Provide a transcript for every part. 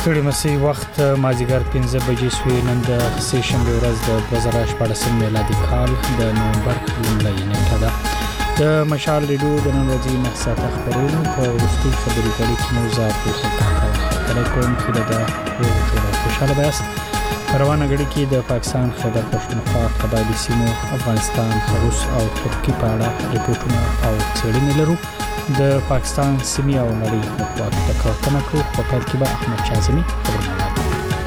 ستړي مسي وخت مازیګر 15 بجې سوی نن د سه شنبه ورځ د 2014 میلادي کال د نومبر لومړۍ نیټه ده. د مشال ریډیو د نن ورځې 9 ساعته خبرونه په وروستي خبري کړي کې موضوع په کله کوم چې د خوشاله بیاس روانه غړي کې د پاکستان خیبر پښتونخوا قبایلی سیمو افغانستان روس او ترکی په اړه ریپورتونه او څېړنې لرو. د پاکستان سیمې او نړۍ مطبوعات د کارتنه کو په پیل کې به احمد شازمی خبرونه لري.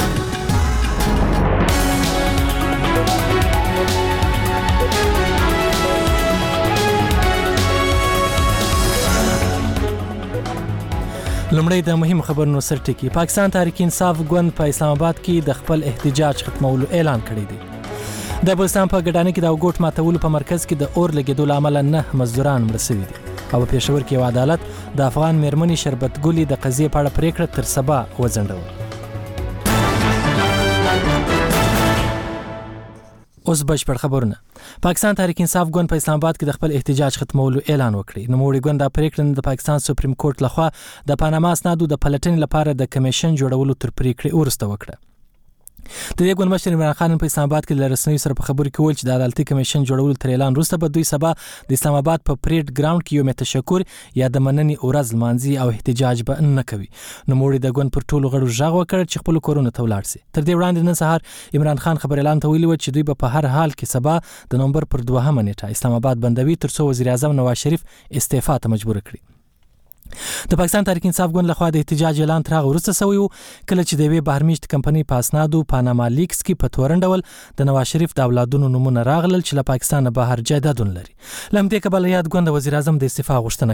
لومړی د مهم خبرونو سرټکی. پاکستان تحریک انصاف ګوند په اسلام آباد کې د خپل احتجاج ختمولو اعلان کړی دی. د بلوچستان په ګډانه کې د اوګوټ ماتولو په مرکز کې د اور لګیدو له امله 9 مزدوران مړه شوي دي او په پېښور کې یو عدالت د افغان میرمنې شربت ګلي د قضیې په اړه پریکړه تر سبا وځنډوله. اوس بشپړ خبرونه. پاکستان تحریک انصاف ګوند په اسلام آباد کې د خپل احتجاج ختمولو اعلان وکړی. نوموړي ګوند د پریکړې د پاکستان سپریم کورټ لخوا د پاناما اسنادو د پلټنې لپاره د کمیشن جوړولو تر پریکړې وروسته وکړه. د دې ګوند مشر عمران خان په اسلام آباد کې د رسنیو سره په خبرو کې وویل چې د عدالتي کمیشن جوړولو تر اعلان وروسته به دوی سبا د اسلام آباد په پریډ ګراوند کې یو تشکر یا د مننې ورځ لمانځي او احتجاج به نه کوي. نوموړي د ګوند پر ټولو غړو ژغ وکړ چې خپل کورونه ته ولاړ شي. تر دې وړاندې نن سهار عمران خان خبر اعلان ته ویلي و چې دوی به په هر حال کې سبا د نومبر پر 2 نیټه اسلام آباد بندوي ترڅو وزیر اعظم نواز شریف استعفا ته مجبور کړي. د پاکستان تحریک انصاف ګوند لخوا د احتجاج اعلان تر هغه وروسته شوی و کله چې د یوې بهرمیشت کمپنۍ په اسنادو پاناما لیکس کې په تورن ډول د نواز شریف د اولادونو نومونه راغلل چې له پاکستان بهر جایدادونه لري. له همدې کبله یاد ګوند د وزیر اعظم د استعفا غوښتنه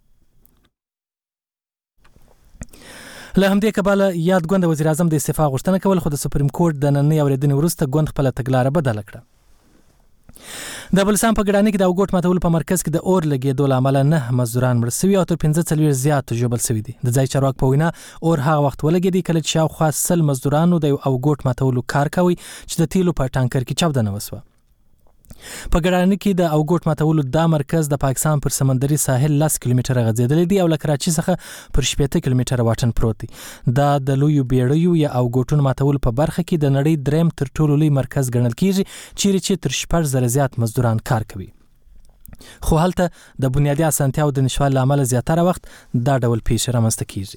کول خو د سپریم کورټ د نننۍ اورېدنې وروسته ګوند خپله تګلاره بدله کړه. د بلوچستان په ګډانه کې د اوګوټ ماتولو په مرکز کې د اور لګیدو له امله 9 مزدوران مړه شوي او تر 15 زیات ژوبل شوي دي. د ځای چارواکو په وینا اور هغه وخت ولګېدی کله چې شاوخوا 100 مزدورانو د اوګوټ ماتولو کار کوي چې د تیلو په ټانکر کې چاودنه وسوه. په ګډانه کې د اوګوټ ماتولو دا مرکز د پاکستان پر سمندري ساحل 10 کیلومتره غځېدلی دی او له کراچۍ څخه پر 18 کیلومتره واټن پروت دی. دا د لویو بیړیو یا اوګوټونو ماتولو په برخه کې د نړۍ دریم تر ټولو لوی مرکز ګڼل کیږي چیرې چې تر 6,000 زیات مزدوران کار کوي. خو هلته د بنیادي اسانتیاو د نشوالي له امله زیاتره وخت دا ډول پیښې رامنځته کیږي.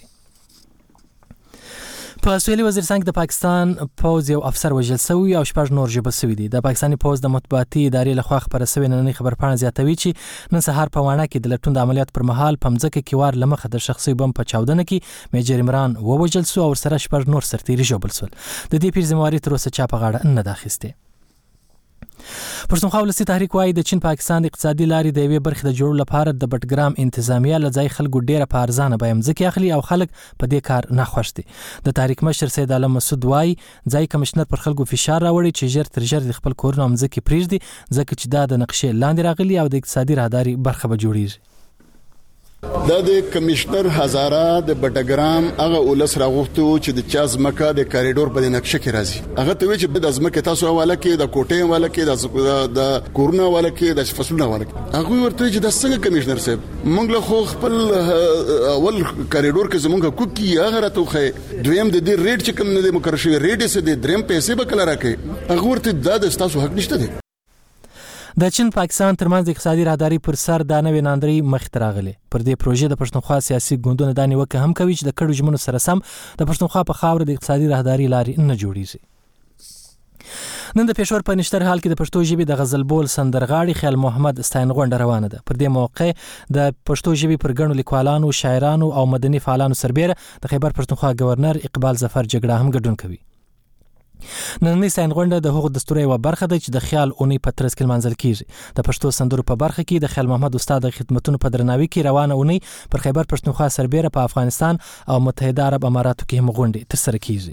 په سویلي وزیرستان کې د پاکستان پوځ یو افسر وژل شوی او 6 نور ژوبل شوي دي. د پاکستاني پوځ د مطبوعاتي ادارې لخوا خبره شوې نننۍ خبرپاڼه زیاتوي چې نن سهار په واڼه کې د لټون د عملیات پر مهال په مځکه کې وار له مخه د شخصي بم په چاودنه کې میجر عمران ووژل شو او سره 6 نور سرتیري ژوبل شول. د دې پیر ذمہواري تر اوسه چا په غاړه نه ده اخیستې. پښتونخوا ولسي تحریک وايي د چین پاکستان اقتصادي لارې د یوې برخې د جوړولو لپاره د بټګرام انتظامیه له ځای خلکو ډیره په ارزانه بیه مځکې اخلي او خلک په دې کار ناخوښ دي. د تحریک مشر سید عالم مسعود وايي ځای کمشنر پر خلکو فشار راوړي چې ژر تر ژره د خپل کورونه مځکې پرېږدي ځکه چې دا د نقشې لاندې راغلي او د اقتصادي راهداري برخه به جوړیږي. دا د کمشنر هزاره د بټګرام هغه ولس راغوښتو چې د چا ځمکه د کاریډور په نقشه کې راځي. هغه ته وی چې د ځمکه تاسو حواله کې د کوټې حواله کې د کورونه حواله کې د فصلونو حواله کې. هغه ورته چې د څنګه کمشنر صاحب موږ له خو خپل اول کاریډور کې زمونږ کوکی هغه راته خو دویم د دې ریټ چې کوم نه د مقرر شوی ریټ یې د دریم پیسې به کله راکې. هغه ورته د تاسو حق نشته دی. د چین پاکستان ترمنځ د اقتصادي راهداري پر سر د نوې ناندري مخته راغلي. پر دې پروژې د پښتونخوا سیاسي ګوندونو د نیوکه هم کوي چې د کډو ژمنو سره سم د پښتونخوا په خاور د اقتصادي راهداري لارې نه جوړیږي. نن د پېښور په نشتر حال کې د پښتو ژبې د غزل بول سندرغاړي خیال محمد ستاین غونډه روانه ده. پر دې موقع د پښتو ژبې پر ګڼو لیکوالانو، شاعرانو او مدني فعالانو سربېره د خیبر پښتونخوا گورنر اقبال ظفر جګړه هم ګډون کوي. نننۍ ستاین غونډه د هغو دستور یوه برخه ده چې د خیال اونۍ په ترڅ کې لمانځل کیږي. د پښتو سندرو په برخه کې د خیال محمد استاد د خدمتونو په درناوي کې روانه اونۍ پر خیبر پښتونخوا سربېره په افغانستان او متحده عرب اماراتو کې هم غونډې ترسره کیږي.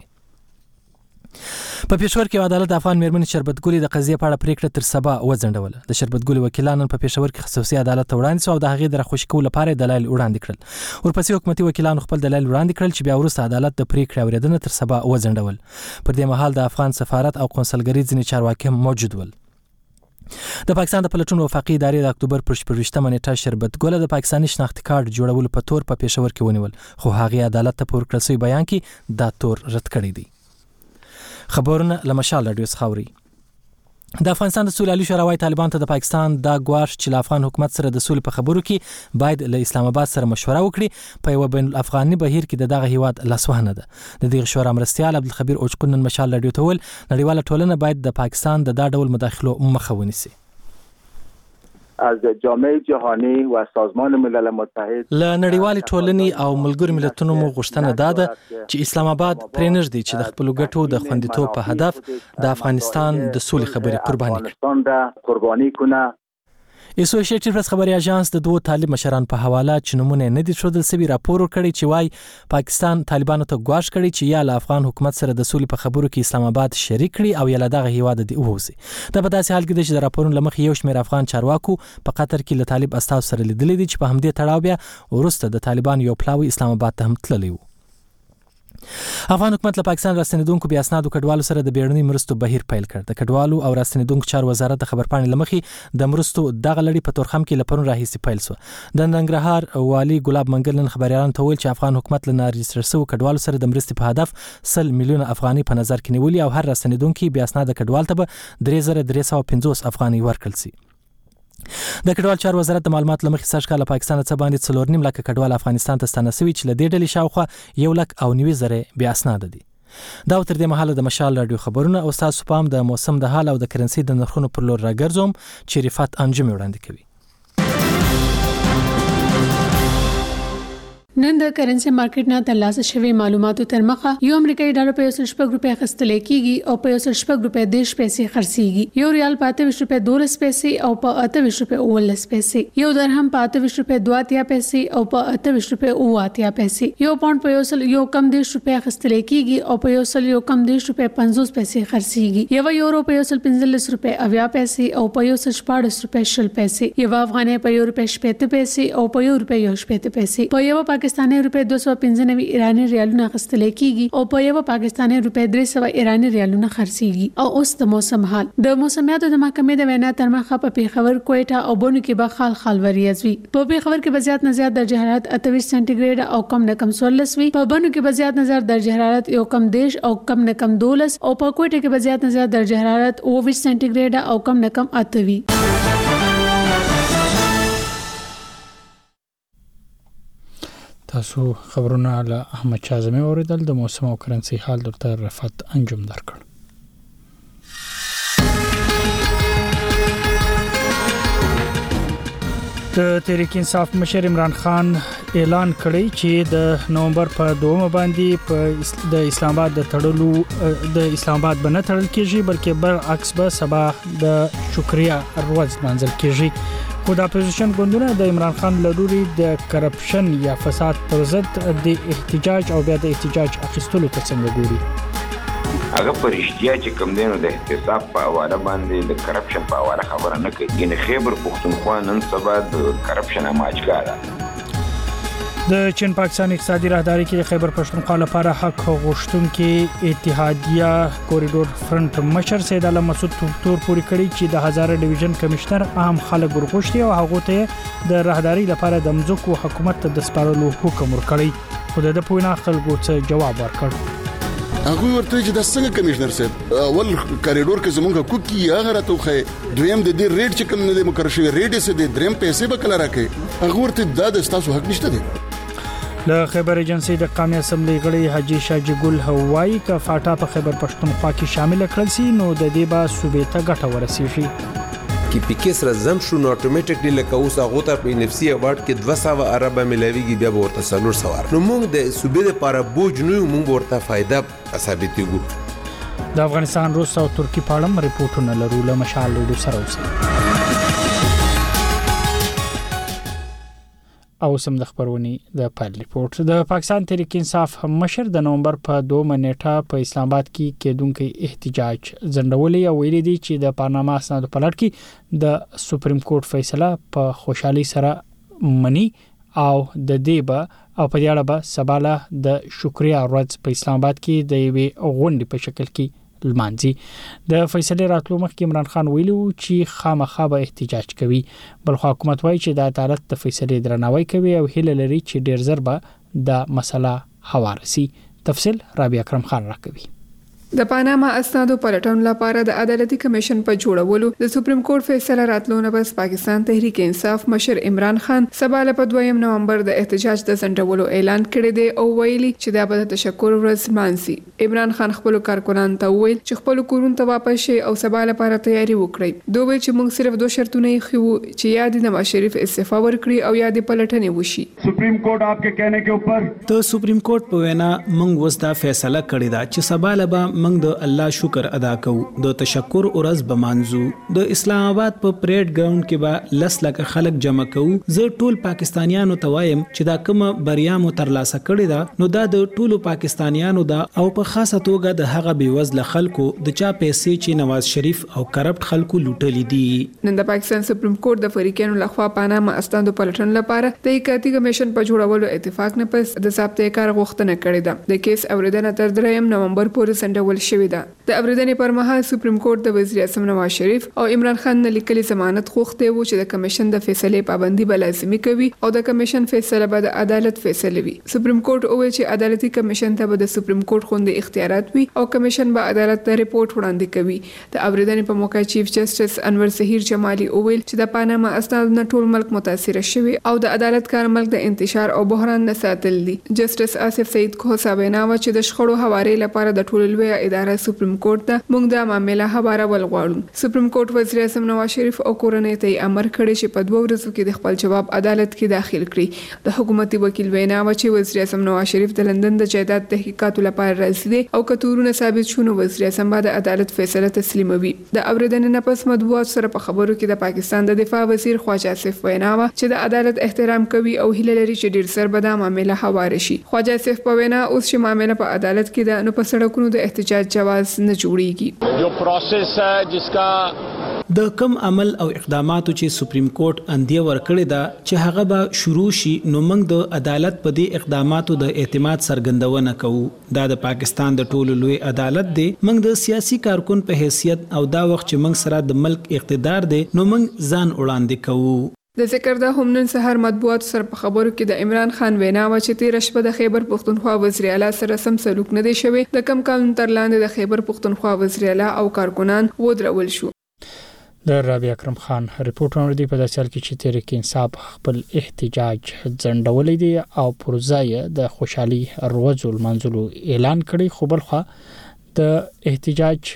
په پېښور کې عدالت د افغان میرمنې شربت ګلي د قضیې په اړه پریکړه تر سبا وځنډوله. د شربت ګلي وکیلان په پېښور کې خصوصي عدالت ته وړاندې شو او د هغې د راخوشي کولو لپاره دلایل وړاندې کړل. ورپسې حکومتي وکیلانو خپل دلایل وړاندې کړل چې بیا وروسته عدالت د پریکړې اورېدنه تر سبا وځنډول. پر دې مهال د افغان سفارت او قونسلګرۍ ځینې چارواکي هم موجود ول. د پاکستان د پلټون وفاقي ادارې د اکتوبر پر 28 نیټه شربت ګل د پاکستاني شناختی کارت جوړولو په تور په پېښور کې ونیول، خو هغه عدالت ته پور کړی بیان کې دا تور رد کړی دی. خبرونه لمشال رادیو خاوري. د افغانستان د سولې عالی شورا وايي طالبان ته د پاکستان دا غواړي چې د افغان حکومت سره د سولې په خبرو کې باید له اسلام آباد سره مشوره وکړي. په یو بین الافغاني بهیر کې دغه هیواد لاسوهنه ده. د دغه شورا مرستيال عبدالخبیر اوچکون مشال رادیو ته ول نړیواله ټولنه باید د پاکستان د دا ډول مداخلو مخه ونیسي. از جامعه جهانی و سازمان ملل متحد له نړیوالې ټولنې او ملګرو ملتونو مو غوښتنه ده چې اسلام آباد پرېنږدي چې د خپل ګټو د خوندیتوب په هدف د افغانستان د سولې خبرې قرباني کنه. اسوسییټډ پریس خبري اژانس د دوه طالب مشران په حواله چې نمونه نه دي شودل سوي راپور ورکړي چې وايي پاکستان طالبانو ته غواړي کړي چې یا له افغان حکومت سره د سولې په خبرو کې اسلام آباد شریک کړي او یا له دغه هیواد دی اوسي. دا په داسې حال کې چې د راپورونو لمخ یو شمېر افغان چارواکو په قطر کې له طالب استاد سره لیدلې دي چې په همدې تړاو بیا ورسته د طالبان یو پلاوی اسلام آباد ته هم تللی وو. افغان حکومت له پاکستان راستنیدونکو بیا اسنادو کډوالو سره د بیړني مرستو بهیر پیل کړ. د کډوالو او راستنیدونکو چارو وزارت د خبرپاڼې لمخې د مرستو دغه لړۍ په تورخم کې لپاره راهیسي پیل شو. د ننګرهار والي ګلاب منګل نن خبريالانو ته ویل چې افغان حکومت له نارجستر شوو کډوالو سره د مرستې په هدف 100 میلیونه افغاني په نظر کې نیولي او هر راستنیدونکو بیا اسناد کډوال ته 3350 افغاني ورکړل شي. د کډوال چارو وزارت د معلومات لمخې سږ کال پاکستان څخه باندې 4.5 لک کډوال افغانستان ته ستانه شوي چې له دې ډلې شاوخوا 1,90,000 بیا اسناد دي. دا تر دې مهاله د مشال رادیو خبرونه او تاسو پام د موسم د حال او د کرنسي د نرخونو پر لور راګرځوم چې رفات انجم وړاندې کوي. نن د کرنسي مارکیټ نه ترلاسه شوی معلوماتو تر مخه یو امریکایي ډالر په 1.5 روپیا خرڅل کیږي او په 1.5 روپیا 10 پیسې خرڅيږي. یو ریال په 28 روپیا 12 پیسې او په 28 روپیا 19 پیسې. یو درهم په 28 روپیا 2 پیسې او په 28 روپیا 8 پیسې. یو پاوند په یو کم 10 روپیا خرڅل کیږي او په یو کم 10 روپیا 50 پیسې خرڅيږي. یو یورو په 15 روپیا 80 پیسې او په 14 روپیا 10 پیسې. یو افغانۍ په 1 روپیا 70 پیسې او په 1 روپیا 70 پیسې. په یو پاکستاني روپے 295 ایرانی ریالونه خستل کیږي او په یو پاکستاني روپے 300 ایرانی ریالونه خرڅيږي. او اوس د موسم حال د موسمیاتو د محکمې د وینا تر مخه په پیښور کوټه او بونو کې به خال وریځوي. په پیښور کې به زیات نه زیات درجه حرارت 28 سانتیګریډ او کم نه کم 16 وي. په بونو کې به زیات نه زیات درجه حرارت یو کم 10 او کم نه کم 12 او په کوټه کې به زیات نه زیات درجه حرارت 20 سانتیګریډ او کم نه کم 8 وي. تاسو خبرونه له احمد چازمي اوریدل. د موسم او کرنسي حال درته رفعت انجم درکړ. د تحریک انصاف مشر عمران خان اعلان کړی چې د نومبر په 2 باندې د اسلام آباد د تړلو د اسلام آباد بنه تړل کیږي بلکې برعکس به سبا د شکریا ورځ منځل کیږي. خو د اپوزیشن ګوندونه د عمران خان لوري د کرپشن یا فساد پر ضد د احتجاج او بیا د احتجاج اخیستلو ته څنګه ګوري. هغه پرشتیا چې کوم دینو د احتساب په حواله باندې د کرپشن په حواله خبره نه کوي. یعنی خیبر پښتونخوا نن سبا د کرپشن ماجګاره. د چین پاکستان اقتصادي راهداري کې خیبر پښتونخوا لپاره حق غوښتونکو اتحادیه کوریډور فرنٹ مشر سید علي مسعود تور پوری کړی چې د هزاره ډیویژن کمشنر عام خلک ورغوښتي او هغه ته د راهداري لپاره د مځکو حکومت ته د سپارلو حکم ورکړی. خو د پوینه خلکو څخه جواب ورکړ. هغه ورته چې د څنګه کمشنر صاحب اول کوریډور کې زمونږ کوکی هغه راته خو دویم د دې ریټ چې کوم نه مقرر شوی ریټ یې د دریم پیسې به کله راکې. هغه ورته د تاسو حق نشته دی. له خیبر ایجنسی د قومي اسمبلی غړي حاجی شاجی ګل هوایی کا فاټا په خیبر پښتونخوا کې شامل کړل سي نو د دې با صوبې ته ګټه ورسیږي. کی پکې سره زم شو نو اتوماتیکلی لکه اوس هغه ته په NFC اوارد کې 200 عرب ملويږي بیا ورته سلور سوار. نو موږ د صوبې لپاره بوج نو موږ ورته فائدہ ثابتېږو. د افغانستان روس او ترکی په اړه ریپورتونه لرو. له مشال لرو سره اوسه او سم د خبرونی د پال ریپورت. د پاکستان تحریک انصاف مشر د نومبر په 2 نیټه په اسلام آباد کې کېدونکو احتجاج ځنډولې او ویلي دي چې د پارلمان اسناد پلټ کې د سپریم کورټ فیصله په خوشحالي سره مني او د دیبه او په اړه به سباله د شکریا ورځ په اسلام آباد کې د یوې غونډې په شکل کې لمانځي. د فیصله راتلو مخکې عمران خان ویلي چې خامخا به احتجاج کوي، بل خو حکومت وایي چې د عدالت د فیصله درناوی کوي او هیله لري چې ډیر زر به د مسله هوار شي. تفصیل رابعه اکرم خان راکوي. د پاناما اسنادو پلټنو لپاره د عدالتي کمیشن په جوړولو د سپریم کورټ فیصله راتلو نه پس پاکستان تحریک انصاف مشر عمران خان سبا په 2 نومبر د احتجاج د ځنډولو اعلان کړی دی او ویلي چې دا به د تشکر ورځ مانسي. عمران خان خپل کارکونان ته ویل چې خپل کورونو ته واپس شي او سبا لپاره تیاری وکړي. دوی چې موږ صرف 2 شرطونه یې خو چې یا د نواز شریف استعفا ورکړي او یا د پلټنې وشي. سپریم کورټ آپ کے کہنے کے اوپر ته سپریم کورټ په وینا موږ وستا فیصله کړی دا چې سبا لبا موږ د الله شکر ادا کوو، د تشکر ورځ بمانځو. د اسلام آباد په پریډ ګراوند کې به 10 لک خلک جمع کوو. زه ټول پاکستانیانو ته وایم چې دا کومه بریا مو ترلاسه کړې ده نو دا د ټولو پاکستانیانو ده او په خاصه توګه د هغه بیوزله خلکو د چا پیسې چې نواز شریف او کرپټ خلکو لوټلې دي. نن د پاکستان سپریم کورټ د فریقینو لخوا پاناما اسنادو پلټن لپاره د احتیاطي کمیشن په جوړولو اتفاق نه پس د ضابطه کار غوښتنه کړې ده. د کیس اوریدنه تر 3 نومبر پورې سندول شوې ده. د اوریدنې پر مهال سپریم کورټ د وزیر اعظم نواز شریف او عمران خان نه لیکلي ضمانت غوښتي وو چې د کمیشن د فیصلې پابندي به لازمي کوي او د کمیشن فیصله به د عدالت فیصله وي. سپریم کورټ وویل چې عدالتي کمیشن ته به د سپریم کورټ خوندې اختیارات وي او کمیشن به عدالت ته ریپورت وړاندې کوي. د اوریدنې په موقع چیف جسټس انور ظهیر جمالي وویل چې د پاناما اسناد نه ټول ملک متاثر شوی او د عدالت کار ملک د انتشار او بحران نه ساتل دي. جسټس آصف سعید کوهسا وینا و چې د شخړو حوارې لپاره د ټول لوی اداره سپریم کورټ ته موږ د معاملې حواله ولغواړو. سپریم کورټ وزیر اعظم نواز شریف او کورنۍ ته امر کړی چې په 2 ورځو کې د خپل جواب عدالت کې داخل کړي. د حکومتي وکیل وینا و چې وزیر اعظم نواز شریف د لندن د جایداد تحقیقاتو لپاره راځي دي او کتورونه ثابت شونه وزیر اعظم بعد عدالت فیصله تسلیموي. د اوریدنې نه پس مطبوعات سره په خبرو کې د پاکستان د دفاع وزیر خواجه آصف وینا و چې د عدالت احترام کوي او هیله لري چې ډیر سر به د معاملې حواله شي. خواجه آصف په وینا اوس چې معاملې په عدالت کې ده نو په سړکونو د احتجاج جواز نه جوړیږي. جو پروسس ہے جس کا د کم عمل او اقداماتو چې سپریم کورټ اندیه ورکړی دا چې هغه به شروع شي نو موږ د عدالت په دې اقداماتو د اعتماد څرګندونه کوو. دا د پاکستان د ټولو لوی عدالت دی. موږ د سیاسي کارکون په حیثیت او دا وخت چې موږ سره د ملک اقتدار دی نو موږ ځان وړاندې کوو. د ذکر د همنن سحر مطبوعات سره په خبرو کې د عمران خان وینا و چې 13 شپه د خیبر پختونخوا وزیر اعلی سره سم سلوک نه دی شوی. د کم قانون تر لاندې د خیبر پختونخوا وزیر اعلی او کارکونان ودرول شو. د رابعه اکرم خان ریپورت ورته په داسې حال کې چې تحریک انصاف خپل احتجاج ځنډولې دي او پروژه د خوشحالي ورځو منځلو اعلان کړي. خو بل خو د احتجاج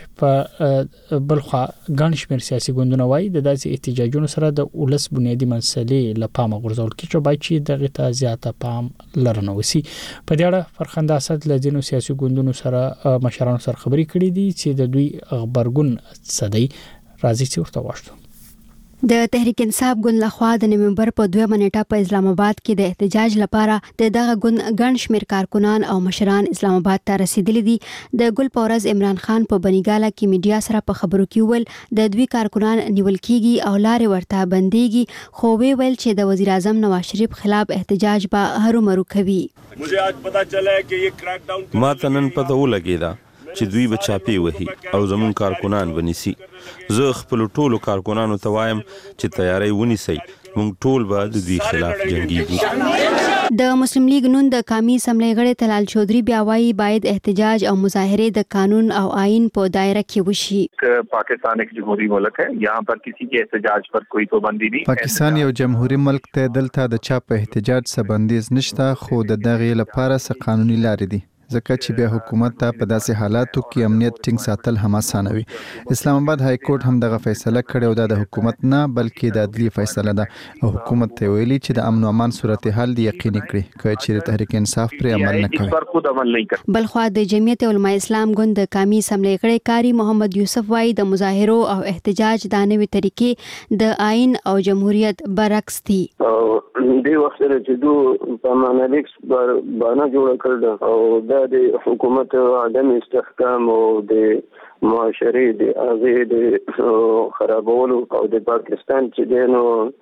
په بلخوا ګڼ شمېر سیاسي ګوندونه وایي د داسې احتجاجونو سره د ولس بنیادي مسلې لپاره غورځول کیږي باید چې دغه ته زیاته پام لرنه وسی. په دې اړه فرخنده اسد له ځینو سیاسي ګوندونو سره مشرانو سره خبرې کړې دي چې د دوی خبرګون صدی راځي چې ورته واشتو. د تحریک انصاف ګوند لخوا د نومبر په 2 نیټه په اسلام آباد کې د احتجاج لپاره د دغه ګوند ګڼ شمېر کارکونان او مشران اسلام آباد ته رسیدلي دي. د ګل پورز عمران خان په بنګاله کې میډیا سره په خبرو کې ول د دوی کارکونان نیول کیږي او لارې ورته بنديږي خو ویل چې د وزیر اعظم نواز شریف خلاف احتجاج به هرومرو کوي. مجھے آج پتہ چلا ہے کہ یہ کریک ډاون ما ته نن پته ولګیدا چې دوی به چاپی وهي او زمون کارکونان ونیسي. زه خپل ټولو کارکونانو ته وایم چې تیاری ونیسي، موږ ټول به د دوی خلاف جنگیږو. د مسلم لیگ نون د قومي اسمبلی غړي طلال چودھری بیا وايي باید احتجاج او مظاهره د قانون او آئین په دایره کې وشي. پاکستان ایک جمهوری ملک ہے، یہاں پر کسی کے احتجاج پر کوئی پابندی نہیں. پاکستان یو جمهوری ملک ته دلته د چا په احتجاج څه بندیز نشته خو د دغه لپاره څه قانوني لارې دي. ځکه چې بیا حکومت ته په داسې حالاتو کې امنیت ټینګ ساتل هم اسانه وي. اسلام آباد های کورټ هم دغه فیصله کړې او د حکومت نه بلکې د عدلی فیصله ده او حکومت ته ویلي چې د امن او امان صورتحال دی یقیني کړي کله چې تحریک انصاف پر عمل نه کوي. بل خو د جمعیت علماء اسلام ګوند د قومي اسمبلی غړي کاری محمد یوسف وايي د مظاهرو او احتجاج د نوې طریقې د آئین او جمهوریت برعکس دي. دې وخت سره چې دوی په مانالیکس باندې جوړ کړل او د حکومت عدم استحکام او د معاشري د هغه د خرابولو او د پاکستان چې دینو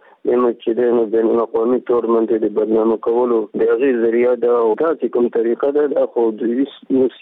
چې دینو بین الاقوامي تور باندې د بدنامه کولو د هغه ذریعہ دا او تاسو کوم طریقه ده خو د سیاسي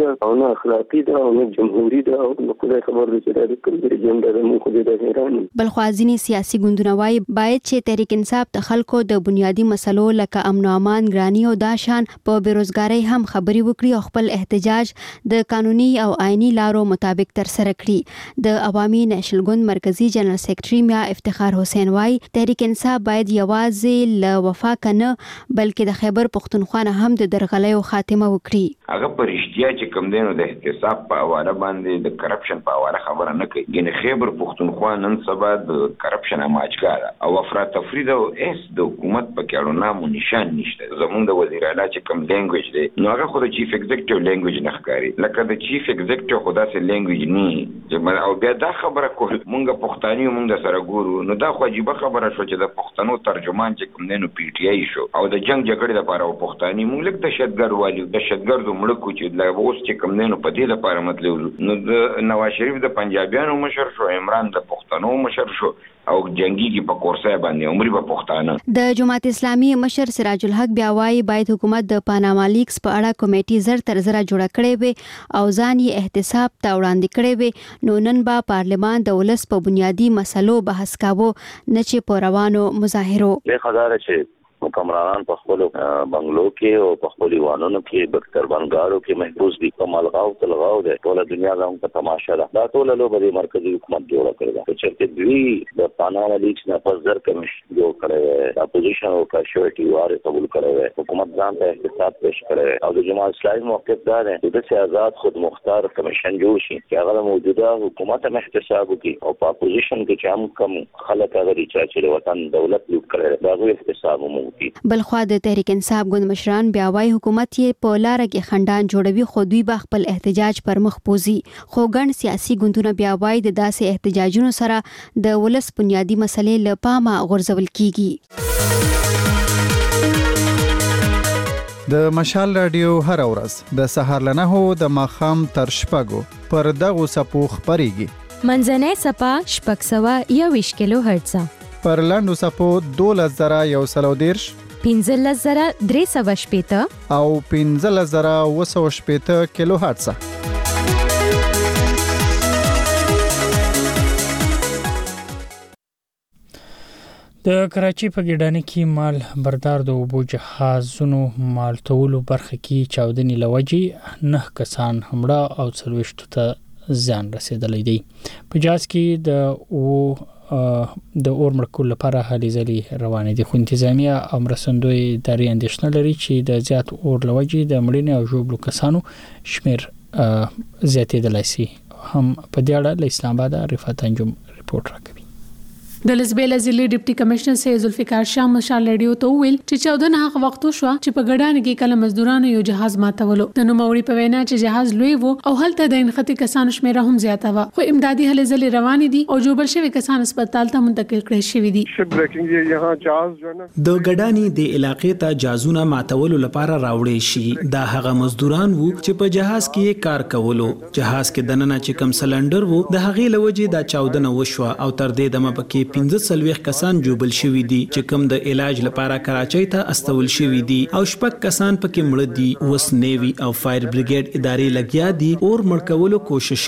ده او نه اخلاقی ده او نه جمهوری ده او نه خدای خبر دي چې د کوم ایجنډا د مو خو د حیران. بلخوازینی سیاسي ګوندونه وايي باید چې تحریک انصاف د خلکو د بنیادی مسلو لکه امن او امان ګرانی او داشان په بیروزګاری هم خبري وکړي او خپل احتجاج د قانوني او آئینی لارو مطابق تر سره کړي. د عوامي نېشنل ګوند مرکزی جنرال سیکریټري میا افتخار حسین وايي تحریک انصاف باید یوازې له وفا کنه بلکې د خیبر پختونخوا نه هم د درغلیو خاتمه وکړي. هغه پرشتیا چې کوم دینو د احتساب په حواله باندې د کرپشن په حواله خبره نه کوي. ګینه خیبر پختونخوا نن سبا د کرپشن ماجګاره او افراط تفرید او اس د حکومت په کېړو نامو نشان نشته. زموږ د وزیر اعلی چې کوم لینګویج دی نو هغه خو د چیف ایگزیکټیو لینګویج نه ښکاري لکه د چیف ایگزیکټیو خو داسې لینګویج نه او بیا دا خبره کول مونږ پښتاني مونږ د سره ګورو نو دا خو عجیبه خبره شو چې د پښتنو ترجمان چې کوم دینو پی ټی آی شو او د جنگ جګړې لپاره او پښتاني مونږ لکه دهشتګرد والي دهشتګرد ملک چې د اوس چې کوم دینو په دې لپاره مطلب نو د نواز شریف د پنجابیانو مشر شو عمران د پښتنو مشر شو او جنگي کې په کورسای باندې عمرې په پښتانه. د جماعت اسلامي مشر سراج الحق بیا وايي باید حکومت د پاناما لیکس په اړه کمیټي زر تر زره جوړه کړې وي او ځان یې احتساب ته وړاندې کړې وي نو نن به پارلمان د ولس په بنیادی مسلو بحث کاوه نه چې په روانو مظاهرو. له خبره چې حکمرانان په خپل بنگلو کې او په خپل ایوانونو کې بکتر بنګارو کې محفوظ دي په مالغاو تلغاو ده ټول دنیا زموږ په تماشا ده دا ټول له بده مرکزی حکومت جوړ کړی دا چې دوی د پاناما لیکس نه پزر کمیشن جوړ کړی دا اپوزیشن او کاشوټي واره قبول کړی حکومت ځان ته احتساب پیش کړی او د جماعت اسلامي موقف دا ده چې د آزاد خود مختار کمیشن جوړ شي چې هغه موجوده حکومت هم احتساب وکړي او په اپوزیشن کې چې هم کم خلک هغه چې د وطن دولت لوټ کړی دا غوښتنه احتساب مو بلخوا د تحریک انصاف ګوند مشران بیا وايي حکومت یې په لار کې خندان جوړوي خو دوی به خپل احتجاج پر مخ پوزي خو ګڼ سیاسي ګوندونه بیا وايي د داسې احتجاجونو سره د ولس بنیادی مسلې له پامه غورځول کیږي. د مشال رادیو هر ورځ د سهار له 9 د ماښام تر 6 پر دغه سپو خبريږي. منځنۍ سپا 621 کیلو هرتز پر لاندو سپو 12110 15380 او 15280 کیلو هرتز. د کراچي په ګډانه کې مال بردار د اوبو جهازونو مال تولو برخه کې چاودنې لوجي 9 کسان همړه او 40 ته ځان رسیدلې دي. په جاز کې د اور مرکول لپاره هلي ځلي روانې دي خو انتظامیه امرسندوی اداري اندېښنه لري چې د زیات اور لوجي د مړینې او ژوبلو کسانو شمیر زیاتېدلی شي. هم په دې اړه له اسلام آباد رفعت انجم ریپورت راکوي. د لزبیل ضلع ډیپټي کمشنر سید ذوالفقار شاه مشال رادیو ته ویل چې 14 هغه وخت شو چې په ګډان کې کله مزدورانو یو جهاز ماتولو د نوموړي په وینا چې جهاز لوی وو او هلته د انختی کسانو شمیر هم زیاته و خو امدادي هلې ځلې روان دي او جوړ شوی کسان هسپتال ته منتقل کړي شوی دي. شپ بریکینګ یې یہاں جهاز جو نه د ګډانی د علاقې ته جازونه ماتولو لپاره راوړې شي. دا هغه مزدوران وو چې په جهاز کې کار کولو. جهاز کې دننه چې کم سلندر وو د هغې لوجې دا چاودنه وشو او تر دې دمه پکې 15 کسان جوبل شوی دي چې کوم د علاج لپاره کراچۍ ته استول شوی دي او شپږ کسان پکې مړ دي. اوس نیوی او فایر بریګیډ ادارې لګیا دي اور مړکولو کوشش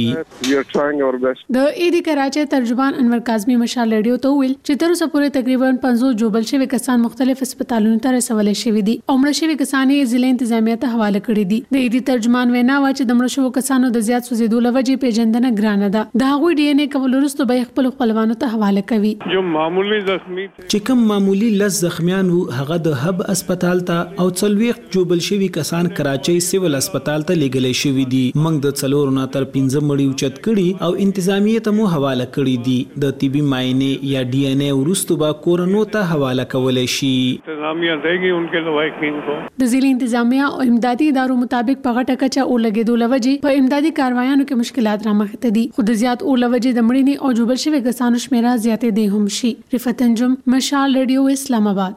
کوي. د ایدی کراچۍ ترجمان انور کاظمی مشال رادیو ته ویل چې تر اوسه پورې تقریبا 50 جوبل شوی کسان مختلف هسپتالونو ته رسول شوی دي او مړ شوی کسان یې ضلع انتظامیه ته حواله کړي دي. د ایدی ترجمان وینا و چې د مړ شوی کسانو د زیات سوزیدو لوجې پیژندنه ګرانه ده. د هغوی ډي ان اے کول وروسته به خپل خپلوانو ته حواله کوي. معمولی زخمی چې کوم معمولی لس زخمیان وو هغه د هب اسپیټال ته او 40 جوبل شوی کسان کراچۍ سیول اسپیټال ته لیږل شوی دي. موږ د 4 نه تر 15 مړي اوچت کړي او انتظامیه ته مو حواله کړي دي. د طبي معاینه یا ډي ان اے ورستو با کورونو ته حواله کولای شي. انتظامیه دیږي انکه لوایکین کو د ضلع انتظامیه او امدادي ادارو مطابق په غټه کچا او لګیدو لوجې په امدادي کاروایانو کې مشکلات رامخته دي. خو د زیات او لوجې د مړینې او جوبل شوی کسانو شمیره زیاتې دي هم شي. رفعت انجم مشال رادیو اسلام آباد.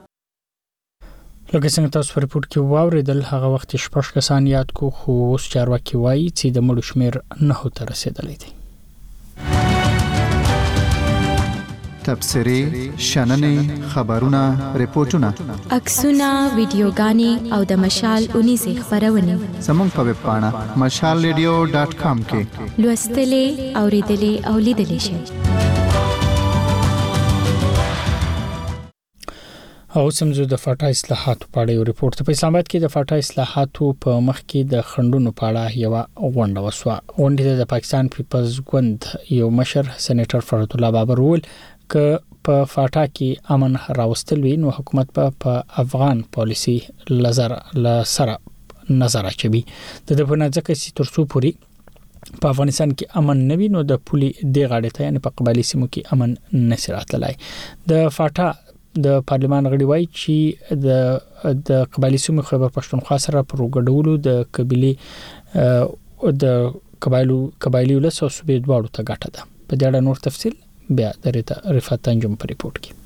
لکه څنګه تاسو په ریپورت کې واوریدل هغه وخت 6 کسان یاد کو خو اوس چارواکي وایي چې د مړو شمیر 9 ته رسیدلی دی. تبصرې شننې خبرونه ریپورتونه عکسونه ویډیوګانې او د مشال 19 خبرونه زموږ په ویب پاڼه mashalradio.com کې لوستلې اوریدلې او لیدلې شئ. او سمجو د فاټا اصلاحاتو په اړه یو ریپورت په اسلام آباد کې د فاټا اصلاحاتو په مخ کې د خندونو په اړه یو غونډه وسوه. غونډه د پاکستان پیپلز ګوند یو مشر سېنیټر فرات الله بابر ول ک په فاټا کې امن راوستل وین او حکومت په افغان پالیسی لسره نظر اچوي. د په نځکه چې ترڅو پوری په افغانستان کې امن نوي نو د پولي د غاړې ته یعنی په قبایلی سیمو کې امن نشراتلای. د فاټا د پارلمان غړي وایي چې د قبایلی سیمو خیبر پښتونخوا سره پروګډولو د قبيله د قبایلی ولس او صوبې دواړو ته ګټه ده. په دې اړه نور تفصیل بیا د رفعت تنجم په ریپورت کې.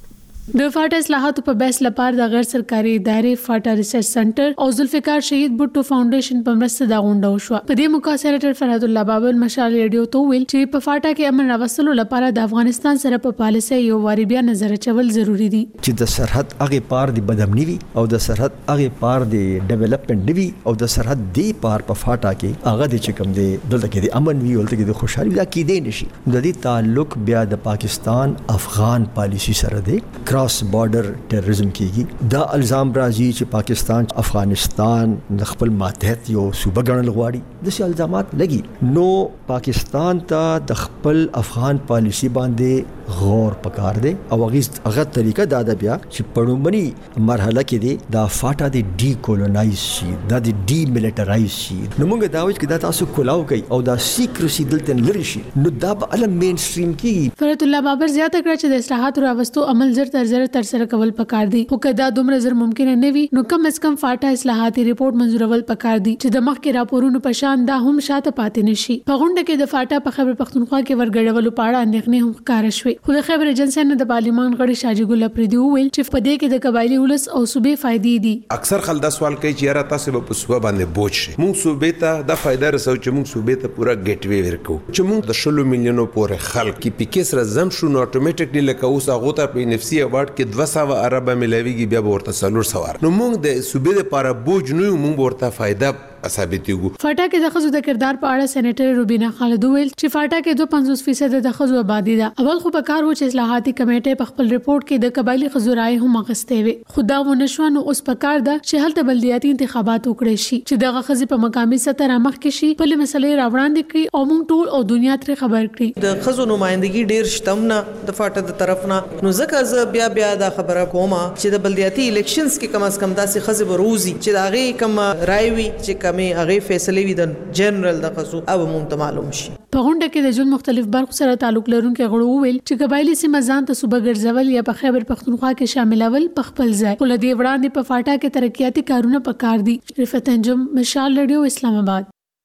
د فاټا اصلاحاتو په بحث لپاره د غیر سرکاري ادارې فاټا ریسرچ سنټر او ذوالفقار شهید بوټو فاونډیشن په مرسته دا غونډه وشوه. په دې موقع سېنیټر فرات الله بابل مشال ریډیو ته ویل چې په فاټا کې امن راوستلو لپاره د افغانستان سره په پالیسي یو واری بیا نظر اچول ضروری دي چې د سرحد هغه پار دی بدامنی وي او د سرحد هغه پار دی ډیولپمنٹ وي او د سرحد دی پار په فاټا کې هغه د چکم دی دلته کې د امن وي او دلته کې د خوشحالي دا کې دی نشي. د دې تعلق بیا د پاکستان افغان پالیسی سره دی کراس بارډر ټیرریزم کیږي. دا الزام راځي چې پاکستان افغانستان د خپل ماتحت یو صوبه ګڼل غواړي. داسې الزامات لګي نو پاکستان ته د خپل افغان پالیسی باندې غور پکار دی او هغه طریقه دا ده بیا چې پړومبني مرحله کې دی دا فاټا دی ډی کولونایز شي دا دی ډی میلیټرایز شي. نو موږ دا وایو چې دا تاسو کولاو کوي او دا سیکریسی دلته لري شي نو دا به علم مین سټریم کیږي. فرات الله بابر زیاته کړ چې د اصلاحاتو راوستو عمل زر سره کول پکار دي خو کدا دومره زر ممکن نه وي نو کم از کم فاټا اصلاحاتي ریپورت منزورول پکار دي چې د مخ کې راپورونو په شان دا هم شاته پاتې نشي. په غونډه کې د فاټا په خبر پښتونخوا کې ورګړولو پاړه اندېښنې هم ښکار شوې. خو د خبر ایجنسی نه د پارلمان غړي شاجي ګل اپریدي ویل چې په دې کې د قبایلی ولس او صوبې فائدې دي. اکثر خلک دا سوال کوي چې یاره تاسو په صوبه باندې بوج شي مونږ صوبې ته د فائدہ رسو چې مونږ صوبې ته پورا ګیټ وی ورکو چې مونږ د 16 میلیونو پورې خلک کې پکې سره زم شو نو اتوماتیکلی لکه اوس هغه ته په نفسي اوارد کې 200 عربه ملاویږي بیا ورته سلور سوار نو موږ د صوبې لپاره بوج نه موږ ورته فائدہ ثابتېږو. فاټا کې د خزو د کردار په اړه سېنیټر روبینا خالد ویل چې فاټا کې 52% د خزو آبادی ده. اول خو په کار و چې اصلاحاتي کمیټه په خپل ریپورت کې د قبایلی خزو رائے هم اغستې وي. خدا و نشو نو اوس په کار ده چې هلته بلدیاتي انتخابات وکړي شي چې دغه خزي په مقامي سطح رامخ کې شي په مسلې راوړاندې کړي او موږ ټول او دنیا تر خبر کړي. د خزو نمائندګي ډیر شتمنه د فاټا د طرف نه نو ځکه ز بیا دا خبره کومه چې د بلدیاتي الیکشنز کې کم از کم داسې خزي بروزي چې هغه کم رائے وي چې کمه هغه د جنرال د قصو او مونږ معلوم شي. په غونډه کې د ژوند مختلف برخو سره تعلق لرونکو غړو ویل چې قبایلی سیمه ځان ته صوبه ګرځول یا په خیبر پښتونخوا کې شاملول په خپل ځای ول دی وړاندې په فاټا کې ترقیاتي کارونه پکار دي. رفعت تنجم مشال ریډیو اسلام آباد.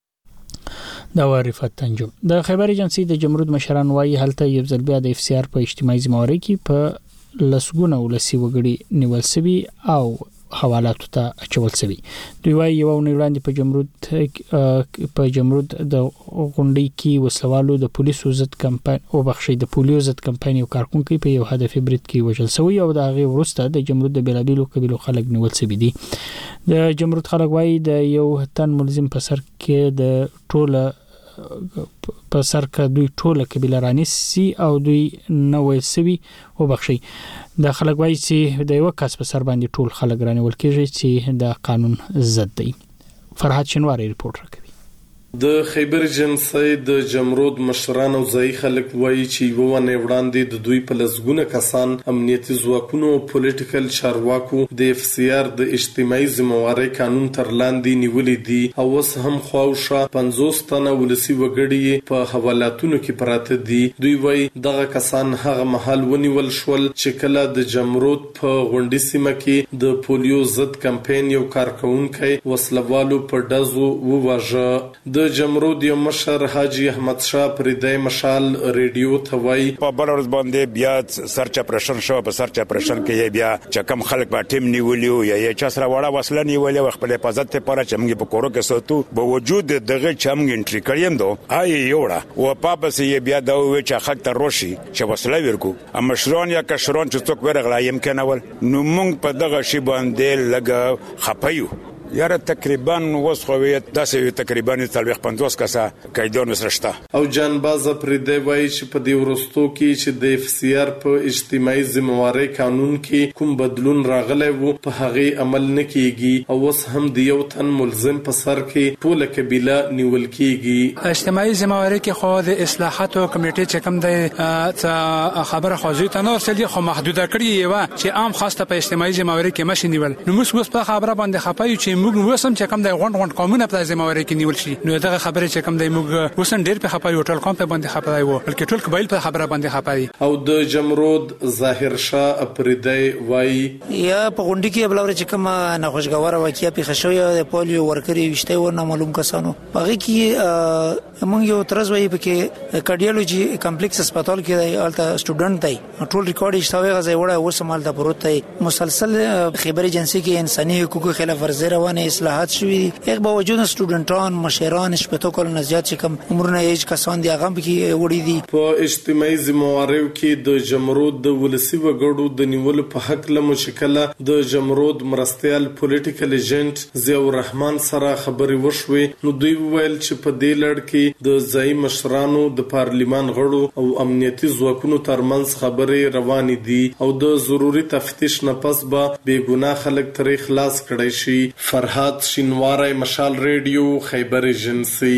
دا رفعت تنجم د خیبر ایجنسی د جمهوریت مشران وايي هلته یو ځل بیا د اف سی آر په اجتماعي ذمہواری کې په لسګونه ولسی وګړي نیول سوي او حوالاتو ته اچول سوي. دوی وايي یو وړاندې په جمهوریت د غونډې کې وسلوالو د پولیسو ضد کمپاین او بخښي د پولیو ضد کمپاین یو کارکونکو په یو هدف برید کې وژل سوی او د هغه وروسته د جمهوریت د بیلابیلو قبیلو خلک نیول سوي دي. د جمهوریت خلک وايي د یو تن ملزم په سر کې د ټوله په سر کې دوی ټوله قبیله رانیسي او دوی نوې سوي او بخښي. د خلک وایي چې د یو کس په سر باندې ټول خلک رانیول کېږي چې د قانون ضد دی. فرحات شنواری ریپورت راکوي. د خیبر ایجنسی د جمهوریت مشران او ځای خلک وایي چې یو ونه وړاندې د دوی په لسګونه کسان امنیتي ځواکونو او پولیټیکل چارواکو د اف سی آر د اجتماعي ذمہواری قانون تر لاندې نیولې دي او اوس هم خواوشا 50 تنه ولسی وګړي په حوالاتونو کې پراته دي. دوی وایي دغه کسان هغه محل ونیول شول چې کله د جمهوریت په غونډې سیمه کې د پولیو ضد کمپاین یو کارکونکو وسلوالو په دزو وواژه. د د جمرود یو مشر حاجی احمد شاه پردی مشال ریډیو ته وایي په بل ورځ باندې بیا سرچ اپریشن شو. په سرچ اپریشن کې بیا چې کم خلک په ټیم نیولیو یا چا سره وړه وسله نیولې خپل حفاظت لپاره چې موږ په کورو کې ساتو په وجود دغه چې موږ انټری کړیم دو آی یوړه او پاپس یې بیا دا وی چې حق ته روشي چې وسله ورکو اما شرون یا کشرون چې څوک ورغلا يمكن اول نو موږ په دغه شی باندې لګ خپایو یاره تقریبا وسخویت داسې تقریبا 50 کسه قیدون سرشته. او جان باز پردی وایي چې په دې ورستو کې چې د اف سی آر په اجتماعي ذمہواری قانون کې کوم بدلون راغلی وو په هغه عمل نه کیږي او اوس هم د یو تن ملزم په سر کې ټول قبیله نیول کیږي. اجتماعي ذمہواری کې خو د اصلاحاتو کمیټې چې کوم د خبره خوځي ته نور سړي خو محدوده کړی و چې عام خاصه په اجتماعي ذمہواری کې ماشي نیول نو موږ په خبره باندې خپایو چې موږ وسم چې کوم د غونډ قومونه په ذمہواری کې نیول شي نو دغه خبره چې کوم د موږ وسن ډیر په خپایو ټول قوم په باندې خپای وو بلکې ټول قبایل په خبره باندې خپای. او د جمرود ظاهر شاه پردی وایي یا په غونډه کې بلور چې کوم ناخوشګوار واقعیا په خښوی د پولیو ورکري وشته و نه معلوم کسانو هغه کې موږ یو ترز وایي په کارډیولوژي کمپلیکس هسپتال کې الته سټوډنټ دی ټول ریکارډ شته غزه وړه وسمال د پروت دی مسلسل خبر ایجنسی کې انساني حقوقو خلاف ورزي روانه اصلاحات شوي یک با وجود سټوډنټان مشران شپته کول نه زیات چې کوم عمرونه ایج کسان دي هغه کې وړي دي. په اجتماعي ذمہواری کې د جمرود د ولسی وګړو د نیول په حق له مشکله د جمرود مرستيال پولیټیکل ایجنټ ضیاء الرحمن سره خبري وشوي نو دوی ویل چې په دې لړ کې د ځای مشرانو د پارلیمان غړو او امنیتي ځواکونو ترمنځ خبرې روانې دي او د ضروري تفتیش نه پس به بې ګناه خلک ترې خلاص کړي شي. فرهاد شینواری مشال ریډیو خیبر ایجنسی.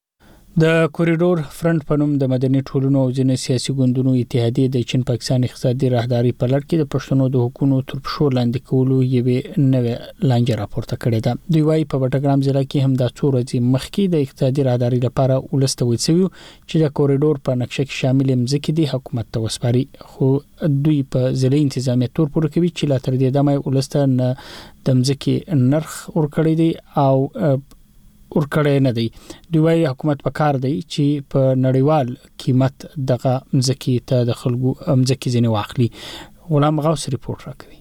د کوریډور فرنٹ په نوم د مدني ټولنو او ځینې سیاسي ګوندونو اتحادیه د چین پاکستان اقتصادي راهداري په لړ کې د پښتنو د حکومت تر پښو لاندې کولو یوه نوې لانجه راپورته کړې ده. دوی وايي په بټګرام ضلع کې هم د څو ورځې مخکې د اقتصادي راهداري لپاره ولستوي چې د کوریډور په نقشه کې شامل مځکې د حکومت ته وسپاري خو دوی په ضلع انتظامیه تور پورې کوي چې لا تر دې دمه ولسته د مځکې نرخ ورکړی دی او ورکړی نه دی. دوی وايي حکومت په کار دی چې په نړیوال قیمت دغه مځکې ته د خلکو مځکې ځنې واخلي. غلام غوث ریپورت راکوي.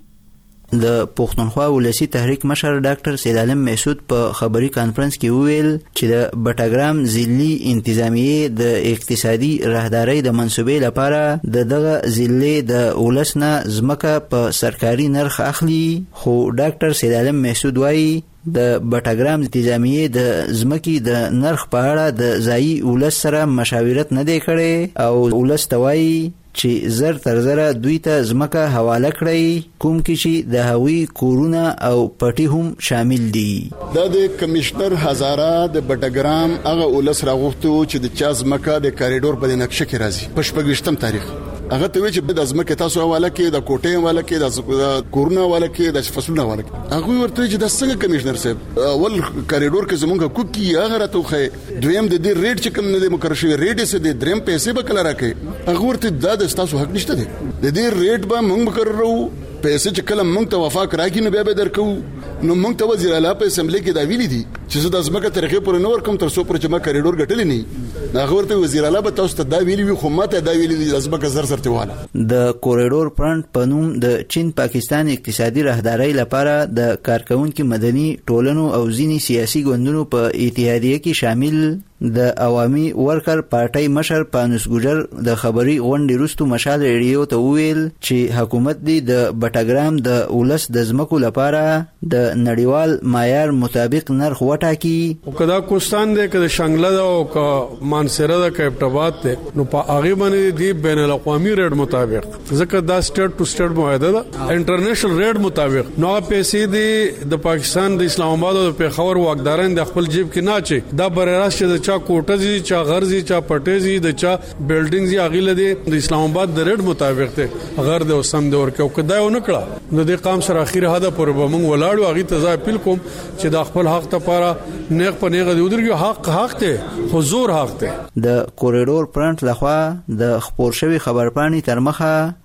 د پښتونخوا ولسی تحریک مشر ډاکټر سید عالم محسود په خبري کانفرنس کې وویل چې د بټګرام ضلعي انتظامیه د اقتصادي راهداري د منسوبې لپاره دغه ضلع د ولسنه ځمکه په سرکاري نرخ اخلي خو ډاکټر سید عالم محسود وايي د بټګرام انتظامیه د ځمکې د نرخ په اړه د ځایي ولس سره مشاورت نه دی کړی او ولس توایي چې زر تر زره دوی ته ځمکه حواله کړی کوم کې چې د هوی کورونه او پټي هم شامل دي. د کمشنر هزاره د بټګرام هغه ولس راغوښتو چې د چا ځمکه د کاریډور په نقشه کې راځي په 28 تاریخ هغه ته وی چې د ځمکه تاسو حواله کې د کوټې حواله کې د کورونه حواله کې د فصلونو حواله کې هغه ورته چې د څنګه کمشنر صاحب اول کاریډور کې زمونږ کوکی هغه راته خو دویم د دې ریټ چې کوم نه مقرر شوی ریټ یې د دریم پیسې به کله راکې هغه ورته د تاسو حق نشته دی د دې ریټ به موږ مقررو پیسې چې کله موږ ته وفاق راکې نه به درکو نو موږ ته وزیر اعلی په اسمبلی کې دا ویلي دي چې زه د ځمکه طریقې پر نور کوم تر څو پر چې ما کاریډور ګټلې نه هغه ورته وزیر اعلی به تاسو ته دا ویلي وي خو ماته دا ویلي دي ځمکه زر سرته واله. د کوریډور فرنٹ په نوم د چین پاکستان اقتصادي راهداري لپاره د کارکونکو مدني ټولنو او ځینی سیاسي ګوندونو په اتحادیه کې شامل د عوامي ورکر پارټي مشر پانوس ګجر د خبري غونډې وروسته مشال ریډیو ته ویل چې حکومت دی د بټګرام د ولس د ځمکو لپاره د نړیوال معیار مطابق نرخ وټاکي او کدا کوستان دی کدا شنګله دا او ک مانسره دا کپټاباد دی نو په هغه باندې دی بین الاقوامي ریټ مطابق ځکه دا سټیټ ټو سټیټ معاهده ده انټرنیشنل ریټ مطابق نو پیسې دی د پاکستان د اسلام آباد او پیښور واکداران د خپل جیب کې نه چي دا برراست چا کوټه چا غرزي چا پټيزي د چا بلډینګ زی اغیله دي د اسلام آباد د ریټ مطابق ته غر د وسم د ورکو کدا یو نکړه نو د قام سره اخیره هدا پر بمون ولاړو اغي ته اپیل کوم چې د خپل حق ته پاره نیغ په نیغه دی ودرګي حق ته حضور حق ته. د کوریډور فرنٹ لخوا د خبر شوی خبرپانی تر مخه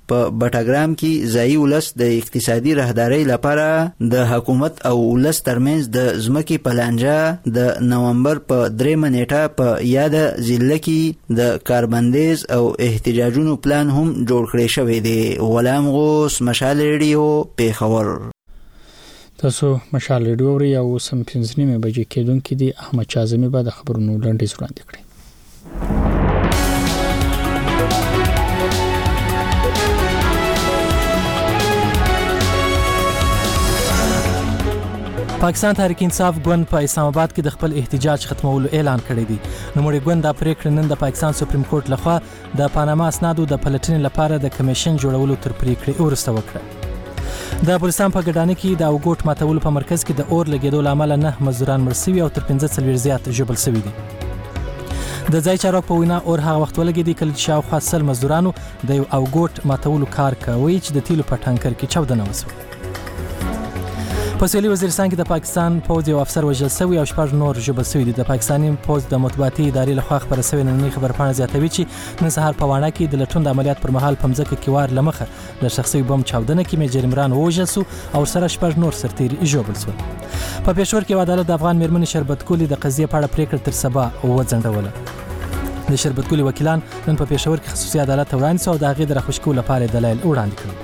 په بټاګرام کې ځایي ولس د اقتصادي راهدارۍ لپاره د حکومت او ولس ترمنځ د ځمکې په لانجه د نومبر په 3 نیټه په یاد ضلع کې د کاربندیز او احتجاجونو پلان هم جوړ کړی شوی دی. غلام غوث، مشال ریډیو، پیښور. تاسو مشال ریډیو اورئ او سم 5:30 بجې کېدونکې دي. احمد شازمي به د خبرونو لنډیز وړاندې کړي. پاکستان تحریک انصاف ګوند په اسلام آباد کې د خپل احتجاج ختمولو اعلان کړی دی. نوموړي ګوند د پریکړې نن د پاکستان سپریم کورټ لخوا د پاناما اسنادو د پلټنې لپاره د کمیشن جوړولو تر پریکړې وروسته وکړه. د بلوچستان په ګډانه کې د اوګوټ ماتولو په مرکز کې د اور لګیدو لامل 9 مزدوران مړ شوي او تر 45 زیات ژوبل شوي دي. د ځای چارواکو په وینا اور هغه وخت ولګېدی کله چې شاوخوا 100 مزدورانو د یو اوګوټ ماتولو کار کوي چې د تیلو په ټانکر کې چاودنه وشوه. په سویلي وزیرستان کې د پاکستان پوځ یو افسر وژل شوی او 6 نور ژوبل شوي دي. د پاکستاني پوځ د مطبوعاتي ادارې لخوا خبره شوې نننۍ خبرپاڼه زیاتوي چې نن سهار په واڼه کې د لټون د عملیات پر مهال په مځکه کې وار لمخه د شخصي بم چاودنه کې میجر عمران وژل شو او سره 6 نور سرتیري ژوبل شول. په پېښور کې عدالت د افغان میرمنې شربت ګلې د قضیې په اړه پریکړه تر سبا وځنډوله. د شربت ګلې وکیلان نن په پېښور کې خصوصي عدالت ته وړاندې شو او د هغې د راخوش کولو لپاره دلایل وړاندې کړل.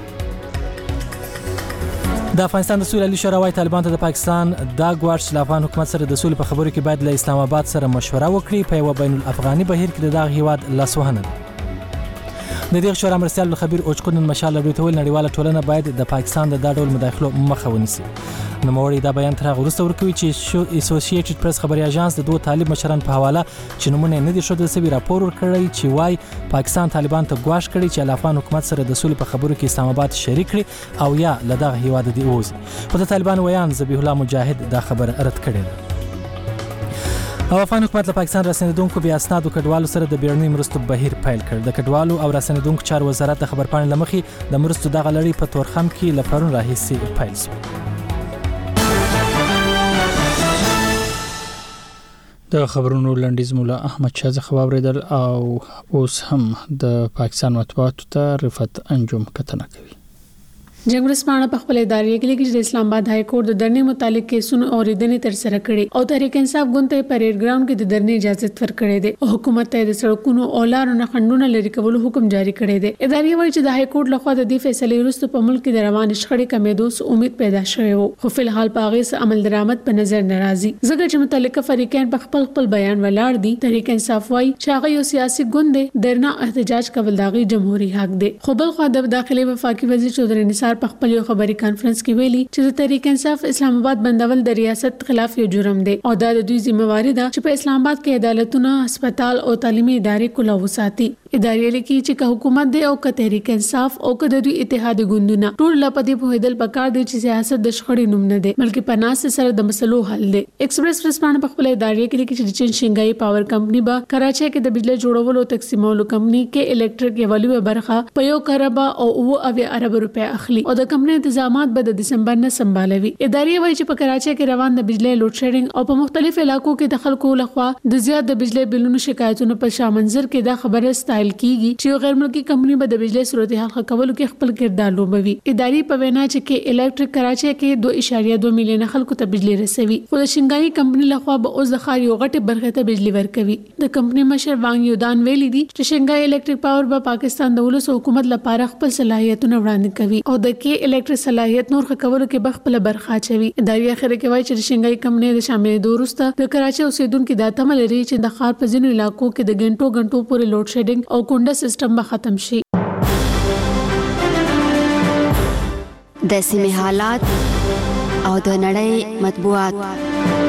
د افغانستان د سولې عالی شورا وايي طالبان ته د پاکستان دا ګواښ چې له افغان حکومت سره د سولې په خبرو کې باید له اسلام آباد سره مشوره وکړي په یو بین الافغاني بهیر کې د دغه هیواد لاسوهنه ده. د دې شورا مرستیال خبير اوچکون مشال لري ته نړیواله ټولنه باید د پاکستان د ډول مداخلو مخه ونیسي. نوموړي دا بیان تر هغه وروسته ورکوي چې اسوسییټډ پریس خبري اژانس د 2 طالب مشران په حواله چې نمونه نه دي شوه سوي راپور ورکړی چې وايي پاکستان طالبان ته ګواښ کړي چې افغان حکومت سره د سولې په خبرو کې اسلام آباد شریک کړي او یا له دغه هیواد دی اوزي. په طالبان ویان ذبیح الله مجاهد دا خبر رد کړی ده. او افغان حکومت له پاکستان رسنیدونکو بیا اسنادو کډوالو سره د بیرونی مرستو بهیر پیل کړ. د کډوالو او رسنیدونکو چارو وزارت د خبرپاڼې لمخې د مرستو دغه لړۍ په تورخم کې لپارون راهیسي پیل شو. د خبرونو لنډیز مولا احمد شاه څخه واوریدل او اوس هم د پاکستان مطبوعاتو ته رفعت انجم کتنه کوي. جنگ ورسپانه په خپل ادارې کې لیکي چې اسلام آباد های کورټ د درنې متعلق کیسونو اوریدنې تر سره کړي او تحریک انصاف ګوند ته پریډ ګراوند کې د درنې اجازه ورکړې ده او حکومت ته د سړکونو او لارو نه خندونه لري کولو حکم جاری کړی دی. ادارې وایي چې د های کورټ لخوا د دې فیصلې وروسته په ملک کې د روان شخړې کمیدو امید پیدا شوې وو خو فل حال په هغه څه عمل درآمد په نظر ناراضي ځکه چې متعلقه فریقین په خپل بیان ولاړ دي. تحریک انصاف وایي چې هغه یو سیاسي ګوند دی درنه احتجاج کول داغي جمهوریت حق دی. خو بل خو د داخلي وفاقي وزیر چودري نثار په خپل یو خبري کانفرنس کې ویلي چې د تحریک انصاف اسلام آباد بندول د ریاست خلاف یو جرم دی او دا د دوی ذمہواری ده چې په اسلام آباد کې عدالتونه، هسپتال او تعلیمي ادارې کولا وساتي. ادارې لکه چې حکومت دی او تحریک انصاف او د دوی اتحاد ګوندونه ټول لپاره په هدل پکار دي چې سیاست د شخړې نوم نه دی بلکې پناس سره د مسلو حل دی. ایکسپریس ورسپانه په خپل ادارې کې لیکي چې چین شنګای پاور کمپنی به کراچي کې د بجلی جوړولو او تقسیمولو کمپنی کې الکتریک یوالوي برخه په 1 کروڑ او 9 ارب روپے اخلي او د کمپنی تنظیمات به د دسمبر نه سمبالوي. ادارې وایي چې په کراچي کې روان د بجلی لوډ شیډینګ او په مختلفو علاقو کې د خلکو لخوا د زیات د بجلی بلونو شکایتونو په شامنځر کې د خبره ستایل کیږي چې غیر ملکی کمپنی به د بجلی صورتحال ښه کولو کې خپل کردار لوبوي. ادارې په وینا چې کې الکتریک کراچي کې 2.2 میلیون خلکو ته بجلی رسوي خو د شنګای کمپنی لخوا به اوس د خاري غټه برخه ته بجلی ورکوي. د کمپنی مشر وانګ یودان ویلي دي چې شنګای الکتریک پاور به پاکستان د ولس حکومت لپاره خپل صلاحیتونه وړاندې کوي او د کې الکتریک صلاحیت نور ښه کولو کې بخپل برخه چوي. ادارې اخر کې وایي چې شنګای کمپنی د شامل دورسته د کراچي اوسیدونکو د تمل لري چې د خار په ځینو علاقو کې د غنټو پورې لوډ شیډینګ او کونډه سیستم به ختم شي. د سیمې حالات او د نړۍ مطبوعات.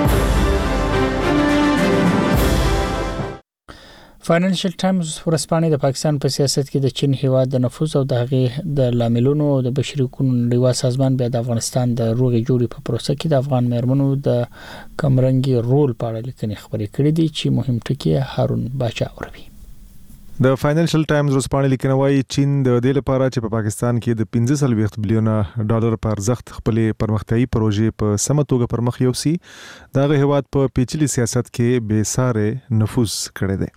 فاینانشل ټایمز ورسپانې د پاکستان په سیاست کې د چین هیواد د نفوذ او د هغې د لاملونو او د بشري حقوقو نړیوال سازمان بیا د افغانستان د روغې جوړې په پروسه کې د افغان مېرمنو د کمرنګي رول په اړه لیکنې خبرې کړې دي چې مهم ټکی هارون باچا اوروي. د فاینانشل ټایمز ورسپانې لیکنه وايي چین د دې لپاره چې په پاکستان کې د 15 بلین ډالر په ارزښت خپل پرمختیايي پروژې په سمه توګه پرمخ یوسي دغه هیواد په پیچلي سیاست کې بې ساري نفوذ کړی دی.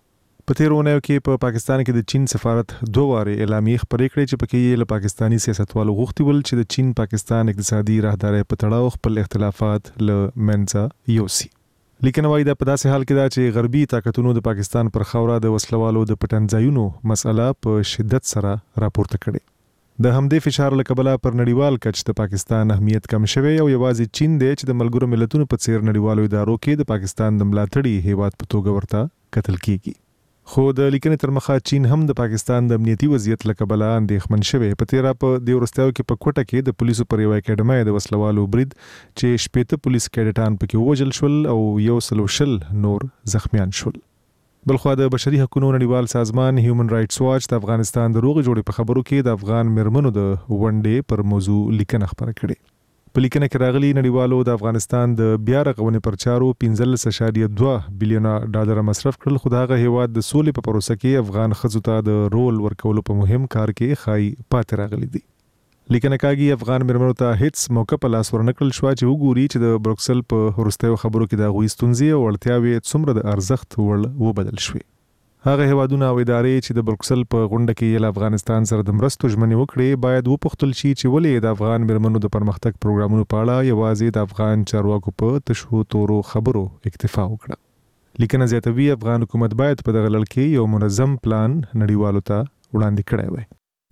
په تیرونه کې په پاکستان کې د چین سفارت 2 واره اعلامیه خبرې کړې چې پکې یې له پاکستانی سیاستوالو غوښتي ول چې د چین پاکستان اقتصادي راهداري په تړاو خپل اختلافات له منځه یوسي. لیکن وايي دا په داسې حال کې دا چې غربي طاقتونو د پاکستان پر خوره د وسلوالو د پټنځایونو مسله په شدت سره راپورته کړي. د همدې فشار له کبله پر نړیوال کچ د پاکستان اهمیت کم شوی او یوازې چین دی چې د ملګرو ملتونو په څیر نړیوالو ادارو کې د پاکستان د ملاتړي هیواد په توګه ورته کتل کیږي. خو د لیکنې تر مخه چین هم د پاکستان د امنیتي وضعیت له کبله اندېښمن شوی. په تیرا په د ورستیاو کې په کوټه کې د پولیسو پر یو اکیډمۍ د وسلوالو برید چې 18 پولیس کیډټان پکې وژل شول او 140 نور زخمیان شول. بلخوا د بشري حقوقو نړیوال سازمان هیومن رائټس واچ د افغانستان د روغ جوړې په خبرو کې د افغان مرمنو د ونډې پر موضوع لیکنه خبره کړې. په لیکنه کې راغلي نړیوالو د افغانستان د بیا رغونې پر چارو 15.2 بلین ډالر مصرف کړل، خو دغه هیواد د سولې په پروسه کې افغان ښځو ته د رول ورکولو په مهم کار کې خای پاتې راغلي دي. لیکنه کاږي افغان مرمنو ته هیڅ موقع په لاس ورنکړل شو چې وګوري چې د بروکسل په وروستیو خبرو کې د غوي ستونزې او اړتیاوې څومره د ارزښت وړ وبدل شوې. هغه هیوادونه او ادارې چې د بروکسل په غونډه کې له افغانستان سره د مرستو ژمنې وکړې باید وپوښتل شي چې ولې د افغان مرمنو د پرمختګ پروګرامونو په اړه یوازې د افغان چارواکو په تشو تورو خبرو اکتفا وکړه. لیکنه زیاتوي افغان حکومت باید په دغه لړ کې یو منظم پلان نړیوالو ته وړاندې کړی وای.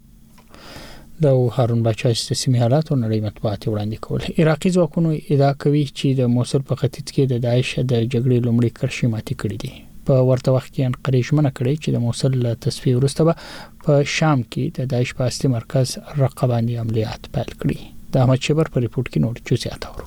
د هارون باچا د سیمې حالات او نړۍ مطبوعات وړاندې کول. عراقي ځواکونو ادعا کوي چې د موصل په ختیځ کې د داعش د جګړې لومړی کرښې ماتې کړې دي. په ورته وخت کې انقرې ژمنه کړې چې د موصل له تصفیې وروسته به په شام کې د داعش په اصلي مرکز رقه باندې عملیات پیل کړي. د احمد شبر په ریپورت کې نور جزئیات اورو.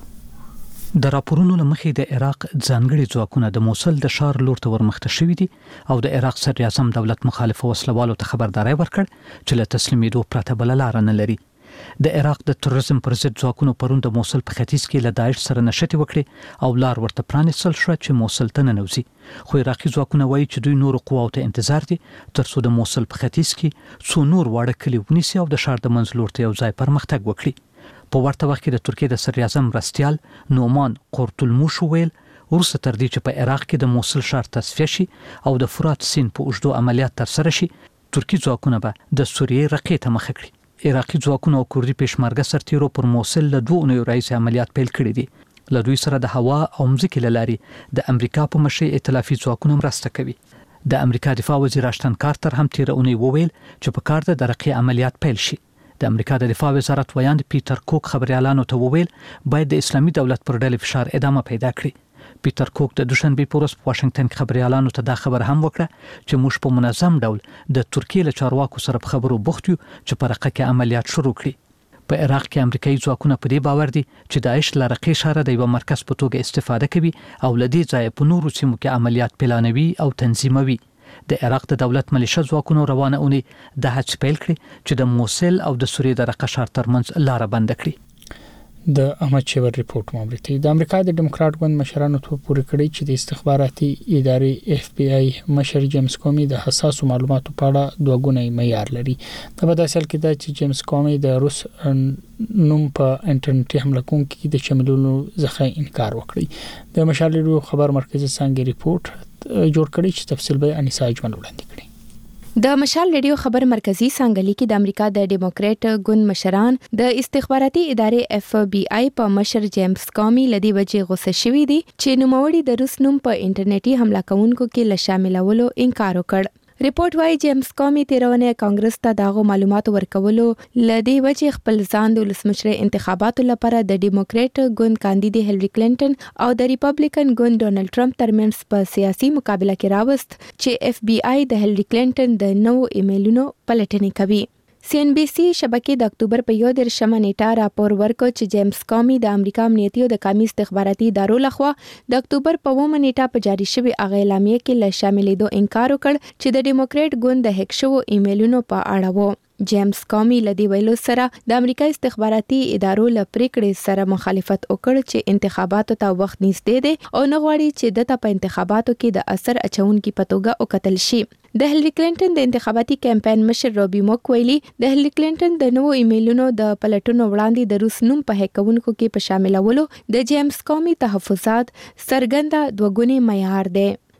د راپورونو لمخې د عراق ځانګړي ځواکونه د موصل د ښار لور ته ورمخته شوي دي او د عراق صدر اعظم دولت مخالف وسلوالو ته خبرداري ورکړ چې له تسلیمېدو پرته بل لار نه لري. د عراق د تروریزم پر ضد ځواکونو پرون د موصل په ختیځ کې له داعش سره نښتې وکړې او لار ورته پرانیستل شو چې موصل ته ننوځي. خو عراقي ځواکونه وایي چې دوی نور قواو ته انتظار دي ترڅو د موصل په ختیځ کې څو نور واړه کلي ونیسي او د ښار د منځ لور ته یو ځای پرمختګ وکړي. په ورته وخت کې د ترکیې د صدر اعظم رستیال نومان قرتلموش ویل ورسته تر دې چې په عراق کې د موصل ښار تصفیه شي او د فرات سیند په اوږدو عملیات ترسره شي، ترکي ځواکونه به د سوریې رقې ته مخه کړي. عراقي ځواکونه او کردي پېشمرګه سرتیرو پر موصل له 2 اونیو راهیسې عملیات پیل کړي دي. له دوی سره د هوا او مځکې له لارې د امریکا په مشرۍ ائتلافي ځواکونه مرسته کوي. د امریکا دفاع وزیر اشتن کارتر هم تیر اونۍ وویل چې په کار د رقې عملیات پیل شي. د امریکا د دفاع وزارت ویاند پیټر کوک خبريالانو ته وویل باید د اسلامي دولت پر ډلې فشار ادامه پیدا کړي. پیټر کوک د دوشنبه په ورځ په واشنگټن کې خبريالانو ته دا خبر هم وکړه چې موږ په منظم ډول د ترکیې له چارواکو سره په خبرو بوخت یو چې په رقه کې عملیات شروع کړي. په عراق کې امریکایي ځواکونه په دې باور دي چې داعش له رقې ښار د یو مرکز په توګه استفاده کوي او له دې ځای په نورو سیمو کې عملیات پلانوي او تنظیموي. د عراق د دولت ملیشه ځواکونو روانه اونۍ د هڅې پیل کړې چې د موصل او د سوریې د رقه ښار ترمنځ لار بند کړي. د احمد شبر ریپورت مامورتي د امریکا د ډیموکرات ګوند مشرانو ته پوری کړی چې د استخباراتي ادارې اف بی آی مشر جیمز کومي د حساسو معلوماتو په اړه دوه ګونی معیار لري. دا په داسې حال کې دا چې جیمز کومي د روس نوم په انټرنیټي حمله کوونکو د شاملولو څخه انکار وکړي. د مشال ریډیو خبر مرکزي څنګه ریپورت جوړ کړی چې تفصیل به انیسا اجمل وړاندې کړي. د مشال ریډیو خبر مرکزی څنګه لیکي د امریکا د ډیموکرات ګوند مشران د استخباراتي ادارې اف بی آی په مشر جیمز کومي لدی وجې غوسه شوی دي چې نوموړي د روس نوم په انټرنیټي حمله کوونکو کې له شاملولو انکار وکړ. ریپورت وايي جیمز کومي تیرونه کانګرس ته داغو معلومات ورکولو لدی وجې خپل ځان د ولسمشر انتخاباتو لپاره د ډیموکرات ګوند کاندیدې هیلری کلینټن او د ریپبلیکن ګوند ډونالد ټرمپ ترمنځ په سیاسي مقابله کې راوست چې اف بی آی د هیلری کلینټن د نوو ایمیلونو پلټنې کوي. سی ان بی سی شبکې د اکتوبر په 11 نیټه راپور ورکړ چې جیمز کومي د امریکا امنیتي او د قومي استخباراتي ادارو لخوا د اکتوبر په 9 نیټه په جاری شوی اغه اعلامیه کې له شاملېدو انکار وکړ چې د ډیموکرات ګوند د هک شو ایمیلونو په اړه وو. جیمز کومي لدی ویلو سره د امریکا استخباراتي ادارو له پریکړې سره مخالفت وکړ چې انتخاباتو ته وخت نږدې دی او نه غواړي چې دته په انتخاباتو کې د اثر اچونکو په توګه وکتل شي. د هیلری کلینټن د انتخاباتي کمپاین مشر روبي موک ویلي د هیلری کلینټن د نوو ایمیلونو د پلټونو وړاندې د روس نوم په هکونکو کې په شاملولو د جیمز کومي تحفظات سرګنده دوګونی معیار دی.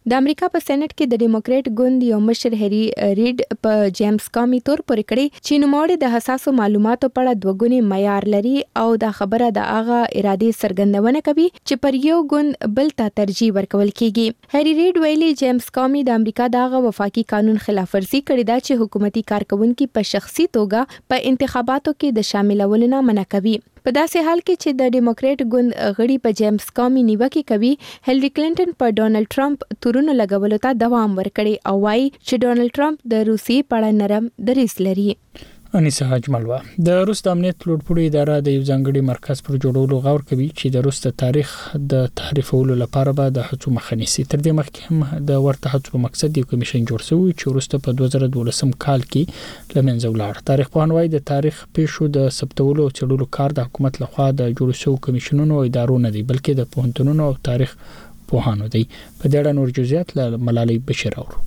د امریکا په سېنات کې د ډیموکرات ګوند یو مشر هری ریډ په جیمز کامی تور پورې کړی چې نوموړی د حساسو معلوماتو په اړه دوګونی معیار لري او دا خبره د هغه ارادي څرګندونه کوي چې پر یو ګوند بل ته ترجیح ورکول کیږي. هری ریډ ویلي جیمز کامی د امریکا دغه وفاقي قانون خلاف ورزي کړې ده چې حکومتي کارکونکو په شخصي توګه په انتخاباتو کې د شاملولو نه منع کوي. په داسې حال کې چې د ډیموکرات ګوند غړي په جیمز کامی نیوکه کوي، هیلری کلینټن په ډونالد ټرمپ تورونو لګولو ته دوام ورکړي او وايي چې ډونالد ټرمپ د روسیې په اړه نرم دریځ لري. انیسه حاج ملوا د روس د امنیت لوړپوړي اداره د یو ځانګړي مرکز پر جوړولو غور کوي چې د روس د تاریخ د تحریفولو لپاره به د هڅو مخه نیسي. تر دې مخکې هم د ورته هڅو په مقصد یو کمیشن جوړ شوی چې وروسته په 2012 کال کې لمنځه ولاړ. تاریخ پوهان وايي د تاریخ پیښو د ثبتولو او څېړلو کار د حکومت لخوا د جوړ شوی کمیشنونو او ادارو نه دی، بلکې د پوهنتونونو او تاریخ پوهانو دی. په دې اړه نور جزئیات له ملالۍ بشیر اورو.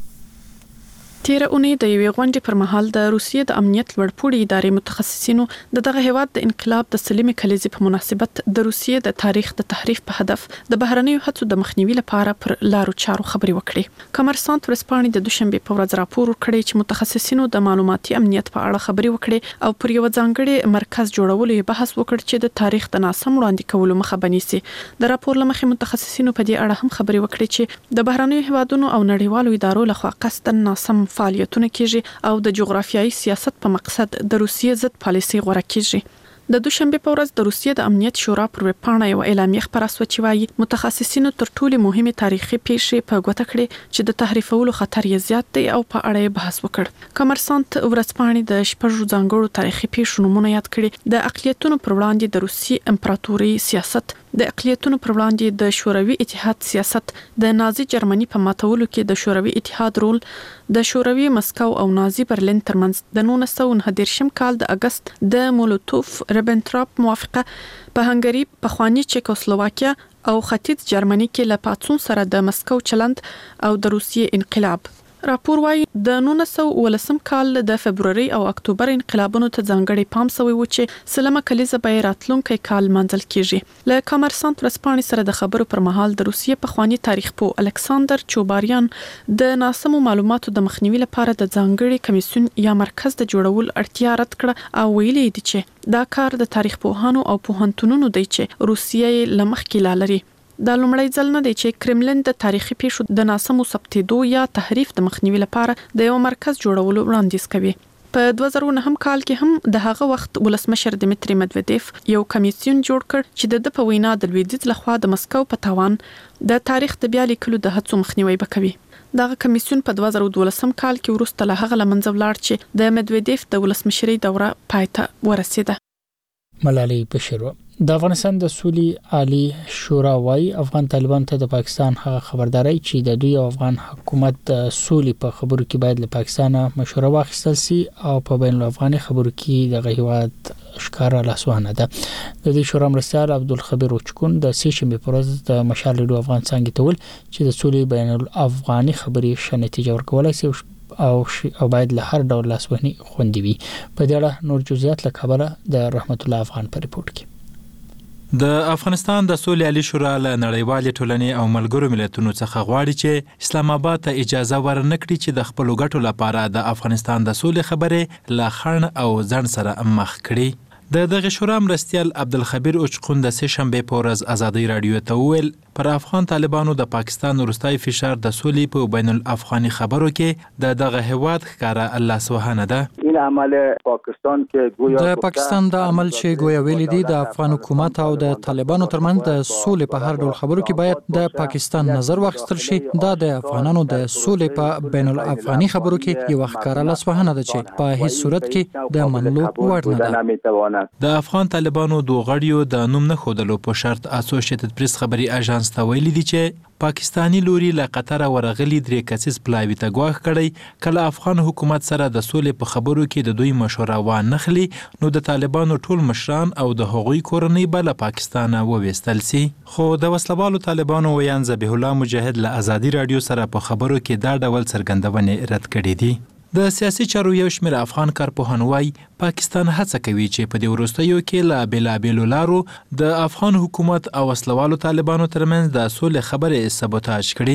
تیر اونۍ د یوې غونډې پر مهال د روسیې د امنیت لوړپوړي ادارې متخصصینو دغه هیواد د انقلاب د سلیمې کلیزې په مناسبت د روسیې د تاریخ د تحریف په هدف د بهرنیو هڅو د مخنیوي لپاره پر لارو چارو خبرې وکړې. کمرسانت ورځپاڼې د دوشنبه په ورځ راپور ورکړی چې متخصصینو د معلوماتي امنیت په اړه خبرې وکړې او پر یو ځانګړي مرکز جوړولو یې بحث وکړ چې د تاریخ د ناسم وړاندې کولو مخه بنیسي. د راپور لمخې متخصصینو په دې اړه هم خبرې وکړې چې د بهرنیو هیوادونو او نړیوالو ادارو لخوا قصداً ناسم فعالیتونه کیږي او د جغرافیایي سیاست په مقصد د روسیې ضد پالیسي غوړه کیږي. د دوشنبه په ورځ د روسیې د امنیت شورا پر ویبپاڼه یو اعلامیه خپره شوه چې وايي متخصصینو تر ټولو مهمه تاریخي پیښې په ګوته کړې چې د تحریفولو خطر یې زیات دی او په اړه یې بحث وکړ. کمرسانت ورځپاڼې د شپږ ځانګړو تاریخي پیښو نمونه یاد کړي: د اقلیتونو پر وړاندې د روسي امپراتوري سیاست، د اقلیتونو پر وړاندې د شوروي اتحاد سیاست، د نازي جرمني په ماتولو کې د شوروي اتحاد رول، د شوروي مسکو او نازي برلین ترمنځ د 1919 کال د اگست د مولوتوف ربنټراپ موافقه، په هنګري، پخوانی چیکوسلوواکیا او ختیځ جرمني کې له پاتسون سره د مسکو چلند او د روسیې انقلاب. راپور وايي د 1919 کال د فبرवरी او اکتوبر انقلابونو ته ځانګړي پام شوی و چې سلمه کلیزه به راتلونکي کال منځل کیږي. له کمرسانت ورځپاڼې سره د خبرو پر مهال د روسیې پخوانی تاریخ پوه الکساندر چوباریان د ناسمو معلوماتو د مخنیوي لپاره د ځانګړي کمیسیون یا مرکز د جوړول اړتیا رد کړه او ویلي دي چې دا کار د تاریخ پوهانو او پوهنتونونو دی چې روسیې لمخکې لالري. دا لومړی ځل نه دی چې کرملین د تاریخي پیښو د ناسمو ثبتېدو یا تحریف د مخنیوي لپاره د یو مرکز جوړولو وړاندیز کوي. په 2009 کال کې هم د هغه وخت ولسمشر دمیتری مدودیف یو کمیسیون جوړ کړ چې د په وینا د لویدیځ لخوا د مسکو په تاوان د تاریخ د بیا لیکلو د هڅو مخنیوي وکوي. دغه کمیسیون په 2012 کال کې وروسته له هغه لمنځه ولاړ چې د مدودیف د ولسمشرۍ دوره پای ته ورسېده. ملالۍ بشیر. د افغانستان د سولې عالی شورا وايي افغان طالبان ته د پاکستان هغه خبرداري چې د دوی افغان حکومت د سولې په خبرو کې باید له پاکستان مشوره واخیستل شي او په بین الافغاني خبرو کې د غیوات ښکارا لاسوهنه ده. د دې شورا مرستیال عبدالخبیر اوچکون د سېشنبه پر ورځ د مشال ریډیو افغان څنګه تول چې د سولې بین الافغاني خبرې ښه نتیجه ورکولای شي او باید له هر ډول لاسوهنې خوندي وي. په دې اړه نور جزئیات له خبره د رحمت الله افغان په ریپورت کې. د افغانستان د سولې عالی شورا له نړیوالې ټولنې او ملګرو ملتونو څخه غواړي چې اسلام آباد ته اجازه ورنکړي چې د خپل ګټو لپاره د افغانستان د سولې خبرې له خړن او ځن سره مخ کړي. د دغه شورا مرستیال عبدالخبیر اوچخون د سېشنبه په ورځ ازادي رادیو ته وویل پر افغان طالبانو د پاکستان وروستای فشار د سولې په بین الافغاني خبرو کې د دغه هواد ښکارا الله سبحانه ده. این عمل پاکستان کې گویا د پاکستان د عمل چې گویا ویل دي د افغان حکومت او د طالبانو ترمنځ د سولې په هر ډول خبرو کې باید د پاکستان نظر واخیستل شي. دا د افغانانو د سولې په بین الافغاني خبرو کې یو ښکارا الله سبحانه ده چې په هیڅ صورت کې د منلو وړ نه ده. د افغان طالبانو دوه غړیو د نوم نه خودلو په شرط اسوسییټډ پریس خبري اژانس ته ویلي دي چې پاکستانی لوري له قطر ورغلي درې کسیز پلاوی ته غواخ کړی کله افغان حکومت سره د سولې په خبرو کې د دوی مشوره و نخلي نو د طالبانو ټول مشران او د هغوی کورنۍ بل پاکستان وويستل سي. خو د وسلوالو طالبانو ویان ذبیح الله مجاهد له ازادي رادیو سره په خبرو کې دا ډول څرګندونه رد کړې دي. د سیاسي چارو یو شمېر افغان کارپوهان وايي پاکستان هڅه کوي چې په دې وروستیو کې له بېلابېلو لارو د افغان حکومت او وسلوالو طالبانو ترمنځ د سولې خبرې سبوتاژ کړي.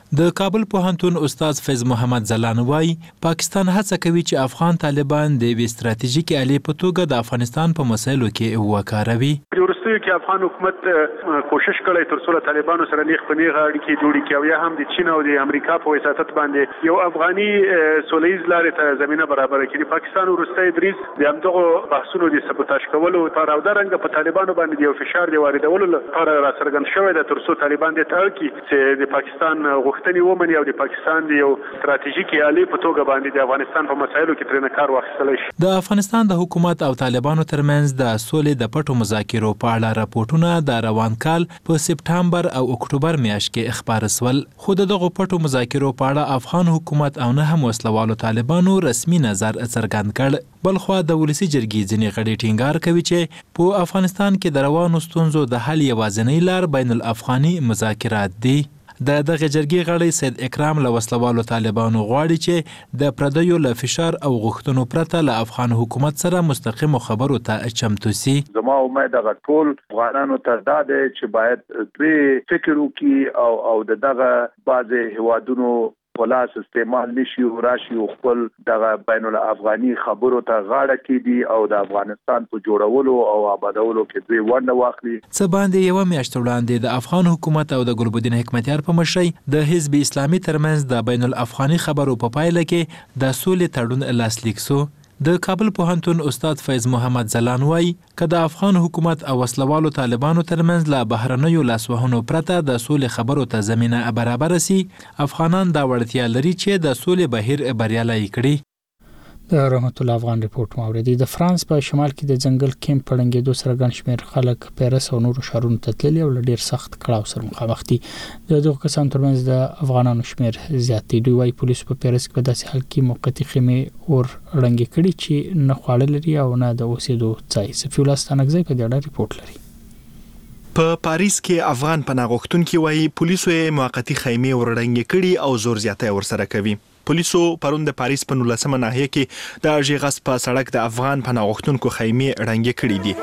د کابل پوهنتون استاد فیض محمد زلان وای پاکستان هڅه کوي چې افغان طالبان د وی ستراتیژیکي الې په توګه د افغانستان په مسایلو کې وکاروي. ورستیو کې افغان حکومت کوشش کړی تر څو طالبانو سره نیغ په نیغه اړیکې جوړې کړي او یا هم د چین او د امریکا په وساتت باندې یو افغاني سولهییز لارې ته زمينه برابر کړي. پاکستان ورستۍ دریز د همدغه بحثونو د سبوتاژ کولو پر او درنګ په طالبانو باندې یو فشار دی واردولو لپاره را څرګند شوی د تر څو طالبان د تړ کې چې د پاکستان غوښتنې ومني او د پاکستان د یو ستراتیژیکي الې په توګه باندې د افغانستان په مسایلو کې ترنه کار واخیستل شي. د افغانستان د حکومت او طالبانو ترمنځ د سولې د پټو مذاکرو په اړه راپورټونه د روان کال په سپټمبر او اکتوبر میاشت کې خبر شول، خو دغه پټو مذاکرو په اړه افغان حکومت او نه هم وسلوالو طالبانو رسمي نظر څرګند کړ. بلخوا د ولسی جرګې ځینې غړي ټینګار کوي چې په افغانستان کې د روانو ستونزو د حل یوازینۍ لار بین الافغاني مذاکرات دي. د دغه جرګې غړی سید اکرام له وسلوالو طالبانو غواړي چې د پردیو له فشار او غوښتنو پرته له افغان حکومت سره مستقیم خبرو ته چمتو سي. زما امید هغه ټول افغانانو ته دا دی چې باید دوی فکر وکړي او دغه بعضې هیوادونو پلاس استعمال نشي او راشي او خپل دغه بین الافغاني خبرو ته غاړه کړي او د افغانستان په جوړولو او آبادولو کې دوی ونډه واخلي. څه باندې یو میاشت وړاندې د افغان حکومت او د ګلبدین حکمتیار په مشرۍ د حزب اسلامي ترمنځ د بین الافغاني خبرو په پایله کې د سولې تړون لاسلیک شو. د کابل پوهنتون استاد فیض محمد زلان وای که د افغان حکومت او وسلوالو طالبانو ترمنځ له بهرنیو لاسوهنو پرته د سولې خبرو ته زمينه برابر سي، افغانان دا وړتیا لري چې د سولې بهیر بریالي کړي. د رحمت الله افغان ریپورت موردی د فرانس په شمال کې د ځنګل کیمپ پړنګېدو سره ګڼ شمېر خلک پیرس او نورو ښارونو ته تللي او ډېر سخت کړاو سره مخامخ دي. د دغو کسانو ترمنځ د افغانانو شمېر زیات دی. دوی وايي پولیسو په پیرس کې په داسې حال کې موقتي خیمې اور ړنګې کړي چې نه خواړه لري او نه د اوسېدو ځای. صفي الله ستانکزی په دې اړه ریپورت لري. په پاریس کې افغان پناه غوښتونکي وايي پولیسو یې موقتي خیمې اور ړنګې کړي او زور زیاتی ورسره کوي. پولیسو پرون د پاریس په 19مه ناحیه کې د ژغس په سړک د افغان پناه غوښتونکو خیمې ړنګې کړي دي.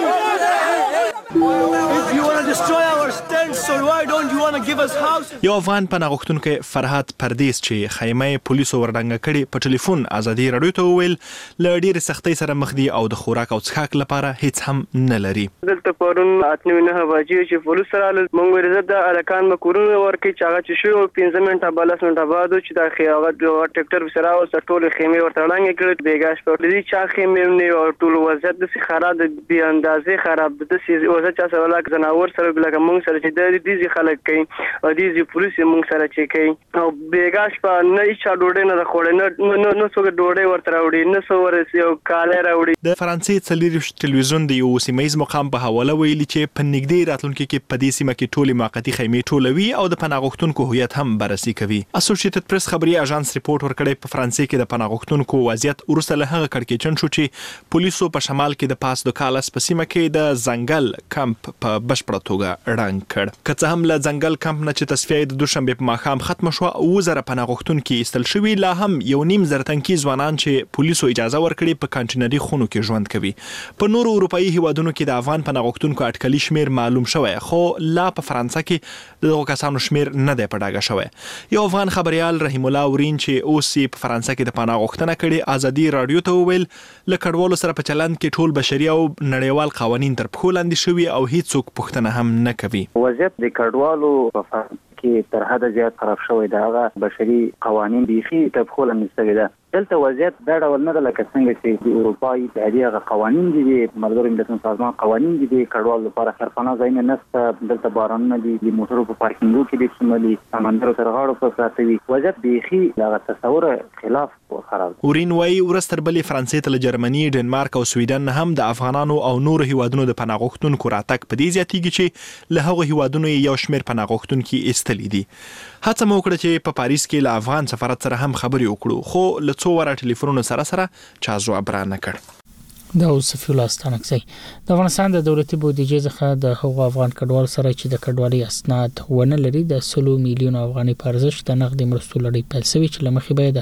یو افغان پناه غوښتونکی فرهاد پردیس چې خیمه پولیسو ورډنګ کړي په ټلیفون ازادي رادیو ته وویل له ډېرې سختۍ سره مخ دي او د خوراک او څښاک لپاره هیڅ هم نه لري. دلته پرون 8:09 بجې چې پولیس راغلل موږ ورته د الکان مکورونه ورکې چې هغه چې شو 15 منټه بلس منټه بعد چې د خیاغه ټریکټر سره او ټول خیمه ورته ړنګ کړي بیګاش په دې چې خیمه نه او ټول وضعیت د خراب بي اندازې خراب د وضعیت څه ولاک زناور سره بلګه موږ سره چې د دې خلک کوي او دې پولیس موږ سره چې کوي او بیګاش په نه چا ډوډۍ نه خوړې نه څوک ډوډۍ ورته راوړي نه څو ورسې او کاله راوړي. د فرانسې څلوریشت ټلویزیون د یو سیمایز مقام په حواله ویلي چې په نږدې راتلونکي کې په دې سیمه کې ټولې موقتي خیمې ټولوي او د پناه غوښتونکو هویت هم بررسي کوي. اسوسییټډ پریس خبري اژانس ریپورت ورکړی په فرانسې کې د پناه غوښتونکو وضعیت وروسته له هغه کړکېچن شو چې پولیسو په شمال کې د پاس د کالس په سیمه کې د ځنګل کمپ په بشپړه توګه ړنګ کړ. که څه هم له ځنګل کمپ نه چې تصفیه د دوشنبه په ماښام ختم شو او وزره پناه غوښتونکي ایستل شوي لا هم 1.5 زره تنکي ځوانان چې پولیسو اجازه ورکړي په کانټینري خونو کې ژوند کوي. په نورو اروپایي هیوادونو کې د افغان پناه غوښتونکو اټکلي شمیر معلوم شوی خو لا په فرانسه کې دغه کسانو شمیر نه دی په ډاګه شوی. یو افغان خبريال رحیم الله ورین چې اوس په فرانسه کې د پناه غوښتنه کړي ازادي رادیو ته وویل له کډوالو سره په چلند کې ټول بشري او نړیوال قوانین تر پښو لاندې شوي او هیڅوک پوښتنه هم نه کوي. وضعیت د کډوالو په کې تر حد زیات خراب شوی دی. هغه بشري قوانین بيخي تر پښو لاندې شوي دي. دلته وضعیت دا ډول نه ده لکه څنګه چې د اروپایي اتحادیه قوانین دي ملګرو ملتونو سازمان قوانین دي د کډوالو لپاره خرخانه ځایونه نشته. دلته بارانونه دي د موټرو په پارکینګو کې د شمالي سمندر تر غاړو په پراته وي. وضعیت بيخي له تصور خلاف خراب. ورین وايي ورستر بلې فرانسې ته له جرمني ډنمارک او سویډن هم د افغانانو او نورو هیوادونو د پناه غوښتونکو راتګ په دې زیاتېږي چې له هغو هیوادونو یو شمېر پناه غوښتونکي ایستلي دي. هڅه مو وکړه چې په پاریس کې له افغان سفارت سره هم خبرې وکړو خو له څو واره ټلیفونونو سره چا ځواب را نه کړ. دا صفي الله ستانکزی د افغانستان د دولتي بودیجې څخه د هغو افغان کډوالو سره چې د کډوالۍ اسناد ونه لري د 100 میلیون افغاني په ارزښت د نقدي مرستو لړۍ پیل شوې چې له مخې باید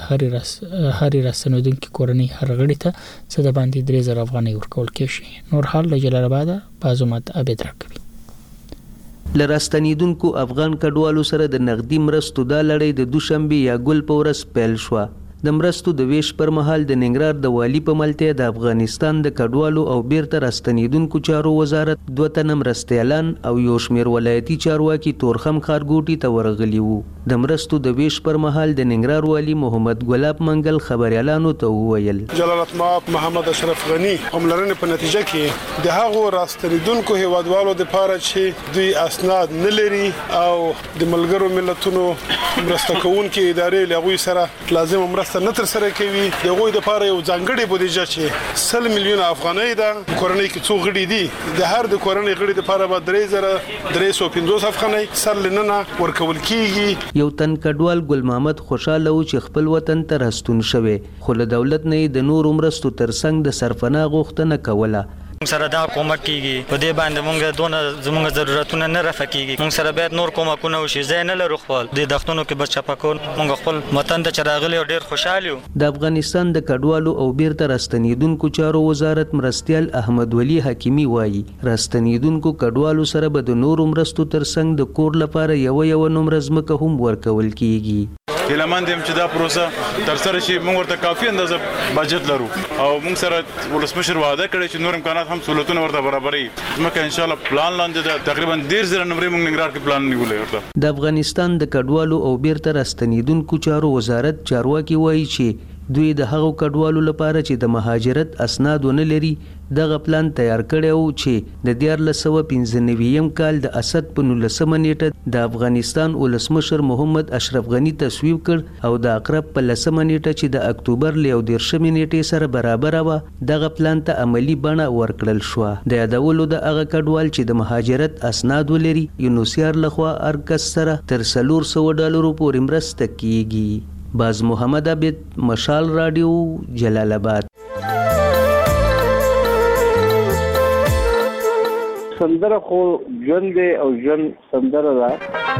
د هرې راستنېدونکي کورنۍ هر غړي ته څه د باندې 3000 افغانۍ ورکول کېږي. نور حال له جلال آباد بازمت عبید راکوي. لراستنیدونکو افغان کډوالو سره د نغدي مرستو دا لړۍ د دوشنبه یا ګل په ورځ پیل شوه. د مرستو د ویش پر مهال د ننګرهار د والی په ملتیا د افغانستان د کډوالو او بیرته راستنیدونکو چارو وزارت 2 تنه مرستیالان او یو شمېر ولایتي چارواکي تورخم ښارګوټي ته ورغلي وو. د مرستو د ویش پر مهال د ننګرهار والی محمد ګلاب منګل خبريالانو ته وویل جلالت مآب محمد اشرف غنی هملرنې په نتیجه کې د هغو راستنیدونکو هیوادوالو د پاره چې دوی اسناد نه لري او د ملګرو ملتونو مرسته کوونکې ادارې لغوي سره لازم مرسته نه تر سره کوي. دغه د پاره یو ځانګړي بودیجه چې 100 میلیون افغانۍ ده. کورنۍ کې څو غړي دي د هر د کورنۍ غړي د پاره به 3350 افغانۍ سر لننه ورکول کیږي. یو تن کډوال ګل محمد خوشاله و چې خپل وطن ته راستون شوی خو له دولت نه د نور مرستو ترڅنګ د سرپناه غوښتنه کوله. سره دا کومک کیږي په دې باندې مونږ دونه زموږ ضرورتونه نه رفع کیږي. مونږ سره باید نور کومکونه وشي. زه نه لرو خپل د دښتونو کې بچا پکول مونږ خپل وطن ته چراغلي او ډیر خوشاله یو. د افغانستان د کډوالو او بیرته راستنیدونکو چارو وزارت مرستیال احمد ولی حکیمی وایي راستنیدونکو کډوالو سره به د نور مرستو ترڅنګ د کور لپاره یو نمبر ځمکه هم ورکول کیږي. هیلمن دیم چې دا پروسه تر سره شي موږ ورته کافي اندازه بجټ لرو او موږ سره ولسمشر وعده کړی چې نور امکانات هم سہولتونه ورته برابرې مکه ان شاء الله پلان لاندې تقریبا 1.5 نمبر موږ ننګرهار کې پلان نیولې ورته. د افغانستان د کډوالو او بیرته راستنیدونکو چارو وزارت چارواکي وایي چې دوی د هغو کډوالو لپاره چې د مهاجرت اسناد ونه لري دغه پلان تیار کړی و چې د 1995 کال د اسد په 19 نیټه د افغانستان ولسمشر محمد اشرف غنی تصویب کړ او د اقرب په 10 نیټه چې د اکتوبر ل 19 نیټې سره برابر و دغه پلان ته عملی بڼه ورکړل شو. د یادولو د هغه کډوال چې د مهاجرت اسناد ولري یونیسیار لخوا ارکس سره تر $400 پورې مرسته کیږي. باز محمد عبد مشال رادیو جلال آباد. سندره خو ژوند او ژوند سندره ده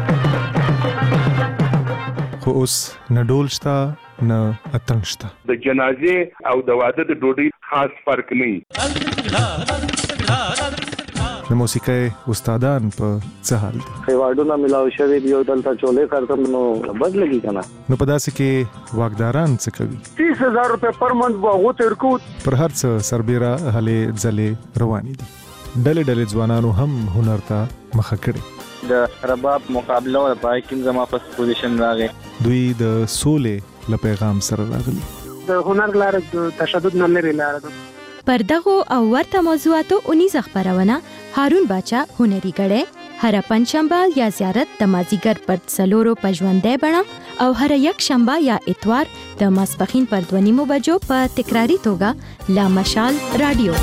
خو اوس نه ډول شته نه اتڼ شته. د جنازې او د واده د ډوډۍ خاص فرق نه. د موسیقۍ استادان په څه حال دي؟ ایوارډونه ملاو شوی دی او دلته چولې کارتم نو بد لګي کنه. نو په داسې کې واکداران څه کوي؟ 30000 روپے پر منث واغو ترکو پر هر څه سربېره هلې ځلې روانې دي. ډلې ځوانانو هم هنر ته مخه کړي. د رباب مقابله او پای کې زما په پوزیشن راغی. دوی د سولې له پیغام سره راغلي. د هنر لار د تشدد نه لري لار ده. پر دغه او ورته موضوعاتو 19 خبرونه هارون باچا هنري غړې هر پنځشنبه یا زیارت د مازیګر پر څلورو پژوندې بڼه او هر یک شنبه یا اتوار د ماسپخین پر 2 بجو په تکراری توګه لا مشال رادیو.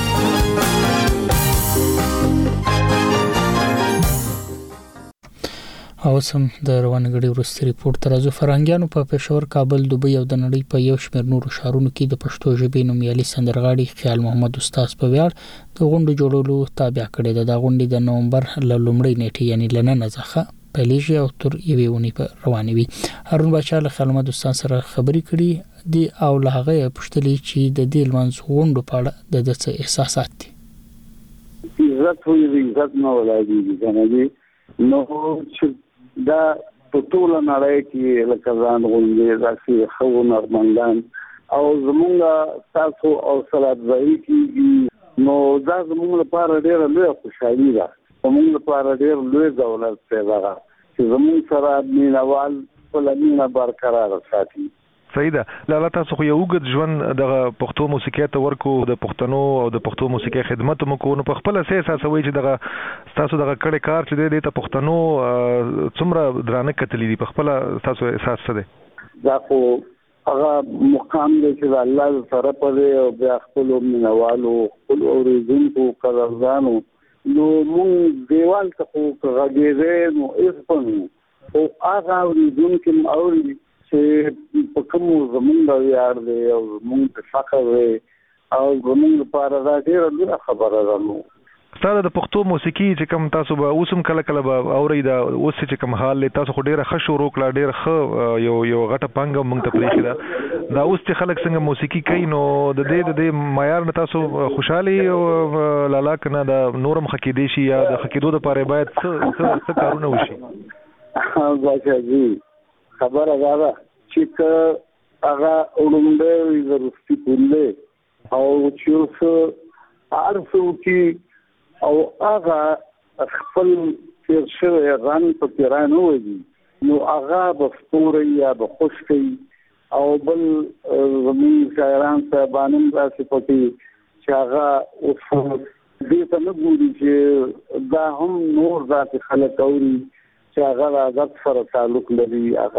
او سم د روانګړي ورستي ریپورت ترازو فرنګیانو په پېښور کابل دوبۍ او د نړۍ په یو شمېر نورو ښارونو کې د پښتو ژبې نومیالي سندرغاړي خیال محمد استاد په ویاړ د غونډو جوړولو تابع کړی ده. د غونډې د نومبر ل لومړۍ نیټې یعنی لننه ځخه پیلېږي او تر یوې ونې په روانوي. هارون باچا له خیال محمد استاد سره خبرې کړي دي او له هغه پوښتلې چې د دې لمانځ غونډو په اړه د څه احساسات دي. عزت وي عزت نه ولایږي کنه نو چې دا په ټول نړۍ کې لکه ځان غونډې راځي خو نرمندان او زمونږ تاسو او صلات ځای کې نو دا زمونږ لپاره ډېر لوی خوشحالي ده. زمونږ لپاره ډېر لوی دولت پیدا ده چې زمونږ سره مینوال په لمینه برقرار ساتي. صحیح ده. لاله تاسو خو یو وګد ژوند د پښتو موسیقۍ ته ورکو د پښتنو او د پښتو موسیقۍ خدمت مو کو نو په خپل اساس تاسو چې دغه تاسو دغه کړه کار چې د پښتنو څومره درانه کتلې دي په خپل تاسو احساس څه ده؟ دا خو هغه مقام دی چې الله سره پرې او بیا خپل منوالو خپل اوریدونکو قدردانو نو مونږ دیوال ته خو غږېږي نو اسپن او هغه اوریدونکو اوري چې په کوم زمونږ یار دی او زمونږ فخر دی او زمونږ لپاره دا ډېره لویه خبره ده. نو ستاسو د پښتو موسیقي چې کوم تاسو به اوسم کله به اورئ دا اوس چې کوم حال تاسو خو ډېره ښه شروع کړه ډېر ښه یو غټه پانګه مونږ ته پرېښې ده دا اوس چې خلک څنګه موسیقي کوي نو د دې معیار نه تاسو خوشاله لالا کنه د نورم خکېدې شي یا د خکېدو لپاره باید څه کارونه وشي؟ باشه جی خبره دا چې هغه اولمبه ضروري کولې او چې اوس ارسو کې او هغه خپل تیر شوی رن په تیرانو وي نو هغه به سپوري یا به خوشکي او بل زمين شاعران صاحبانم راسي پټي چې هغه اوس دې ته نه ګوري چې دا هم نور ذات خلک اوري چې هغه د سره تعلق لري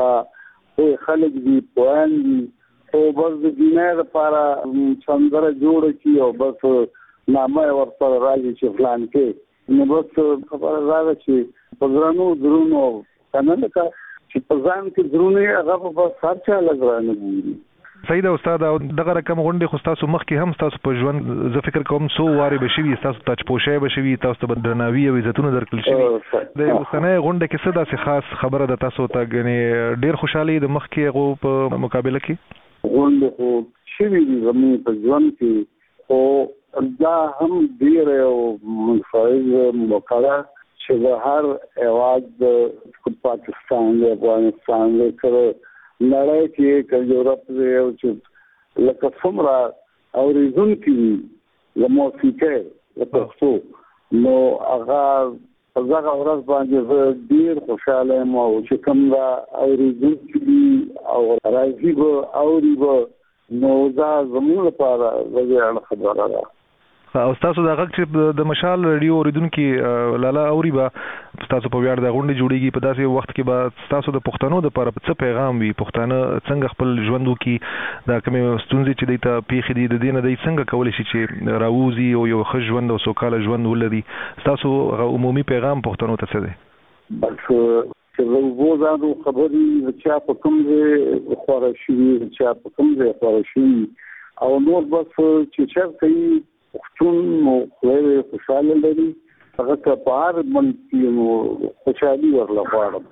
هغه خلک دي پوهان دي او بس د دنیا لپاره څنګه جوړ کی او بس نامه ورته راځي چې فلان کې نو بس خبره راځي چې پزرانو درونو کنه لکه چې پزان کې درونه هغه په سارچا لګرانه دي. صحیح ده استاد او دغه رقم غونډه خو تاسو مخ کې هم تاسو په ژوند زه فکر کوم سو واره بشوي تاسو تاج پوښي بشوي تاسو ته درناوي او عزتونه درکړل شي د اوسنۍ غونډه کې څه داسې خاص خبره ده تاسو ته غني ډیر خوشحالي د مخ کې غو په مقابله کې غونډه خو شوي دي زموږ په ژوند کې او دا هم ډیر او منفعل موقعه چې د هر هیواد د پاکستان د افغانستان سره لړۍ کې د یورپ او چې لکه څومره اوریدون کې د موسیقۍ د پښتو نو هغه هغه ورځ باندې ډیر خوشاله یم او چې کوم دا اوریدون کې او راځي به اوري نو دا زموږ لپاره وړاندې خبره ده. او تاسو دا غږ چې د مشال ریډیو اوریدونکو لالا اوري به تاسو په ویاړ د غونډې جوړیږي په داسې وخت کې به تاسو د پښتنو د لپاره څه پیغام وي پښتانه څنګه خپل ژوند وکړي دا کومه ستونزې چې د پیښې دي د دینه د څنګه کولای شي چې راووزي او یو ښه ژوند او سوکاله ژوند ولري تاسو عمومي پیغام پښتنو ته څه دی؟ بس چې وګورئ خبرې چې په کوم ځای خورا شي چې په کوم ځای خورا شي او نور بس چې چېرته پښتون نو خوشاله لري هغه ته په هر منځ نو خوشالي ورلا غواړم.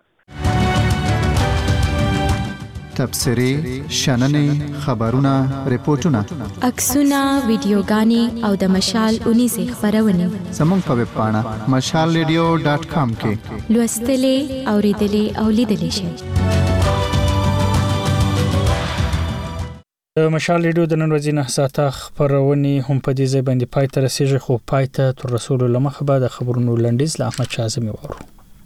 تبصرې شننې خبرونه ریپورتونه عکسونه ویډیوګانې او د مشال 19 خبرونه زموږ په ویب پاڼه mashalradio.com کې لوستلې اوریدلې او لیدلې شئ. د مشال ریډیو د نن ورځې 9 ساعته خبرونه هم په دې ځای باندې پای ته رسیږي خو پای ته تر رسول لمخه به د خبرونو لنډیز له احمد شاه اعظمي وورو.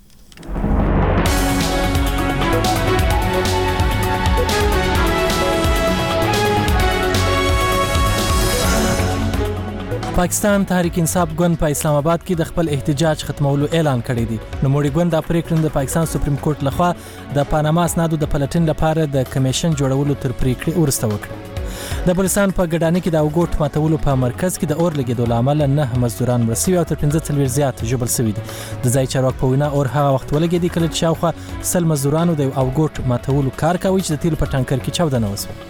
پاکستان تحریک انصاف ګوند په اسلام آباد کې د خپل احتجاج ختمولو اعلان کړی دی. نو موړي ګوند د پریکړې د پاکستان سپریم کورټ لخوا د پاناما اسنادو د پلټن لپاره د کمیشن جوړولو تر پریکړې ورسته وکړه. د بلوچستان په ګډانه کې د اوګوټ ماتولو په مرکز کې د اور لګیدو لامل 9 مزدوران مړ شوي او تر 15 زیات ژوبل شوي دي. د ځای چارواکو په وینا اور هغه وخت ولګیدي کله چې شاوخوا 100 مزدورانو د اوګوټ ماتولو کار کاوه چې د تیلو په ټانکر کې چاودنه وشوه.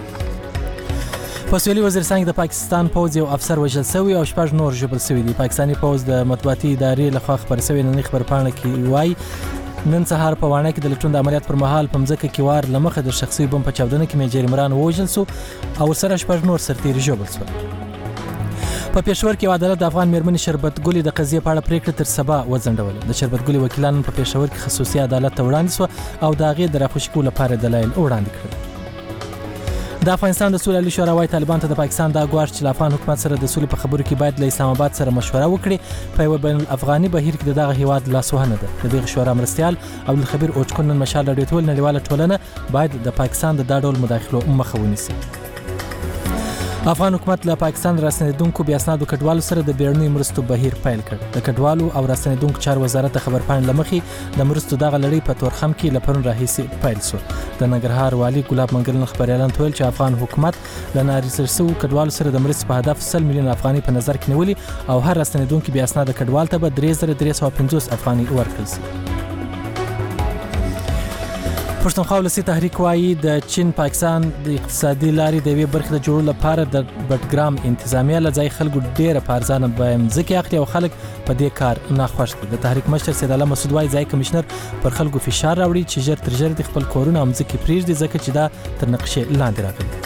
په سویلي وزیرستان د پاکستان پوځ یو افسر وژل شوی او 6 نور ژوبل شوي دي. پاکستاني پوځ د مطبوعاتي ادارې لخوا خبر شوی نن خبرپاڼه کې وایي نن سهار په وانه کې د لټون د عملیات پر مهال په مځکه کې وار لمخه د شخصي بم په چاودنه کې میجر عمران وژل شو او سره 6 نور سرتیري ژوبل شول. په پېښور کې عدالت د افغان میرمنې شربت ګلې د قضیې په اړه پریکړه تر سبا وځنډول. د شربت ګلې وکیلان په پېښور کې خصوصي عدالت ته وړاندې شو او د هغې د راخوشي کولو لپاره دلایل وړاندې کړل. د افغانستان د سولې لشورا وايي طالبان ته د پاکستان د غواړي چې افغان حکومت سره د سولې په خبرو کې باید له اسلام آباد سره مشوره وکړي. په یو بین الافغاني بهیر کې دغه هیواد لاسوهنه ده. د دغه شورا مرستيال عبدالخبیر اوچکون نن مشال راډیو ټول نړیواله ټولنه باید د پاکستان د ډول مداخلو مخه ونیسي. افغان حکومت له پاکستان راستنیدونکو بیا اسنادو کډوالو سره د بیرونی مرستو بهیر پیل کړ. د کډوالو او راستنیدونکو چارو وزارت د خبرپاڼې لمخې د مرستو دغه لړۍ په تورخم کې لپرون راهیسي پیل شو. د ننګرهار والی ګلاب منګل خبريالان ټول چې افغان حکومت له ناریسرسو کډوالو سره د مرستو په هدف 100 میلیون افغاني په نظر کې نیولي او هر راستنیدونکو بیا اسناد کډوال ته به 3350 افغاني ورکړل شي. پښتونخوا ولسی تحریک وایي د چین پاکستان د اقتصادي لارې د یوې برخې د جوړولو لپاره د بټګرام انتظامیه لځای خلکو ډیره پارزانه ځمکې اخلي او خلک په دې کار ناخوښ دي. د تحریک مشر سید الله مسعود وایي ځای کمشنر پر خلکو فشار راوړي چې ژر تر ژره د خپل کورونه او ځمکې پرېږدي ځکه چې دا تر نقشې لاندې راغلي.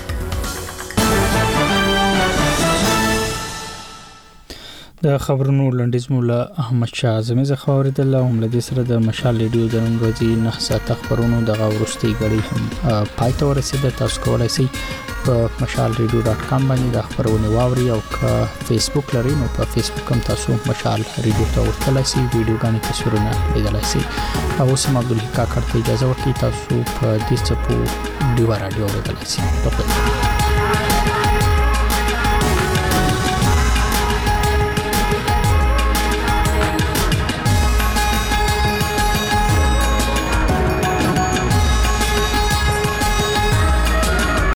د خبرونو لنډیز مولا احمد شاه اعظمي زخه اوریدل او ملدي سره د مشال ریډیو د نن ورځې نخسه خبرونو د غوړستي غړي هم پاتې ورسېده. تاسو کولای شئ په mashalradio.com باندې د خبرونو واوري او که فیسبوک لرئ نو په فیسبوک هم تاسو مشال ریډیو ته ورتلای شئ، ویډیوګانې تصویرونه لیدلای شئ. او سم عبدالحق کاکړ اجازه ورکړئ تاسو په دې څپو ډیوا رادیو اوریدلای شئ.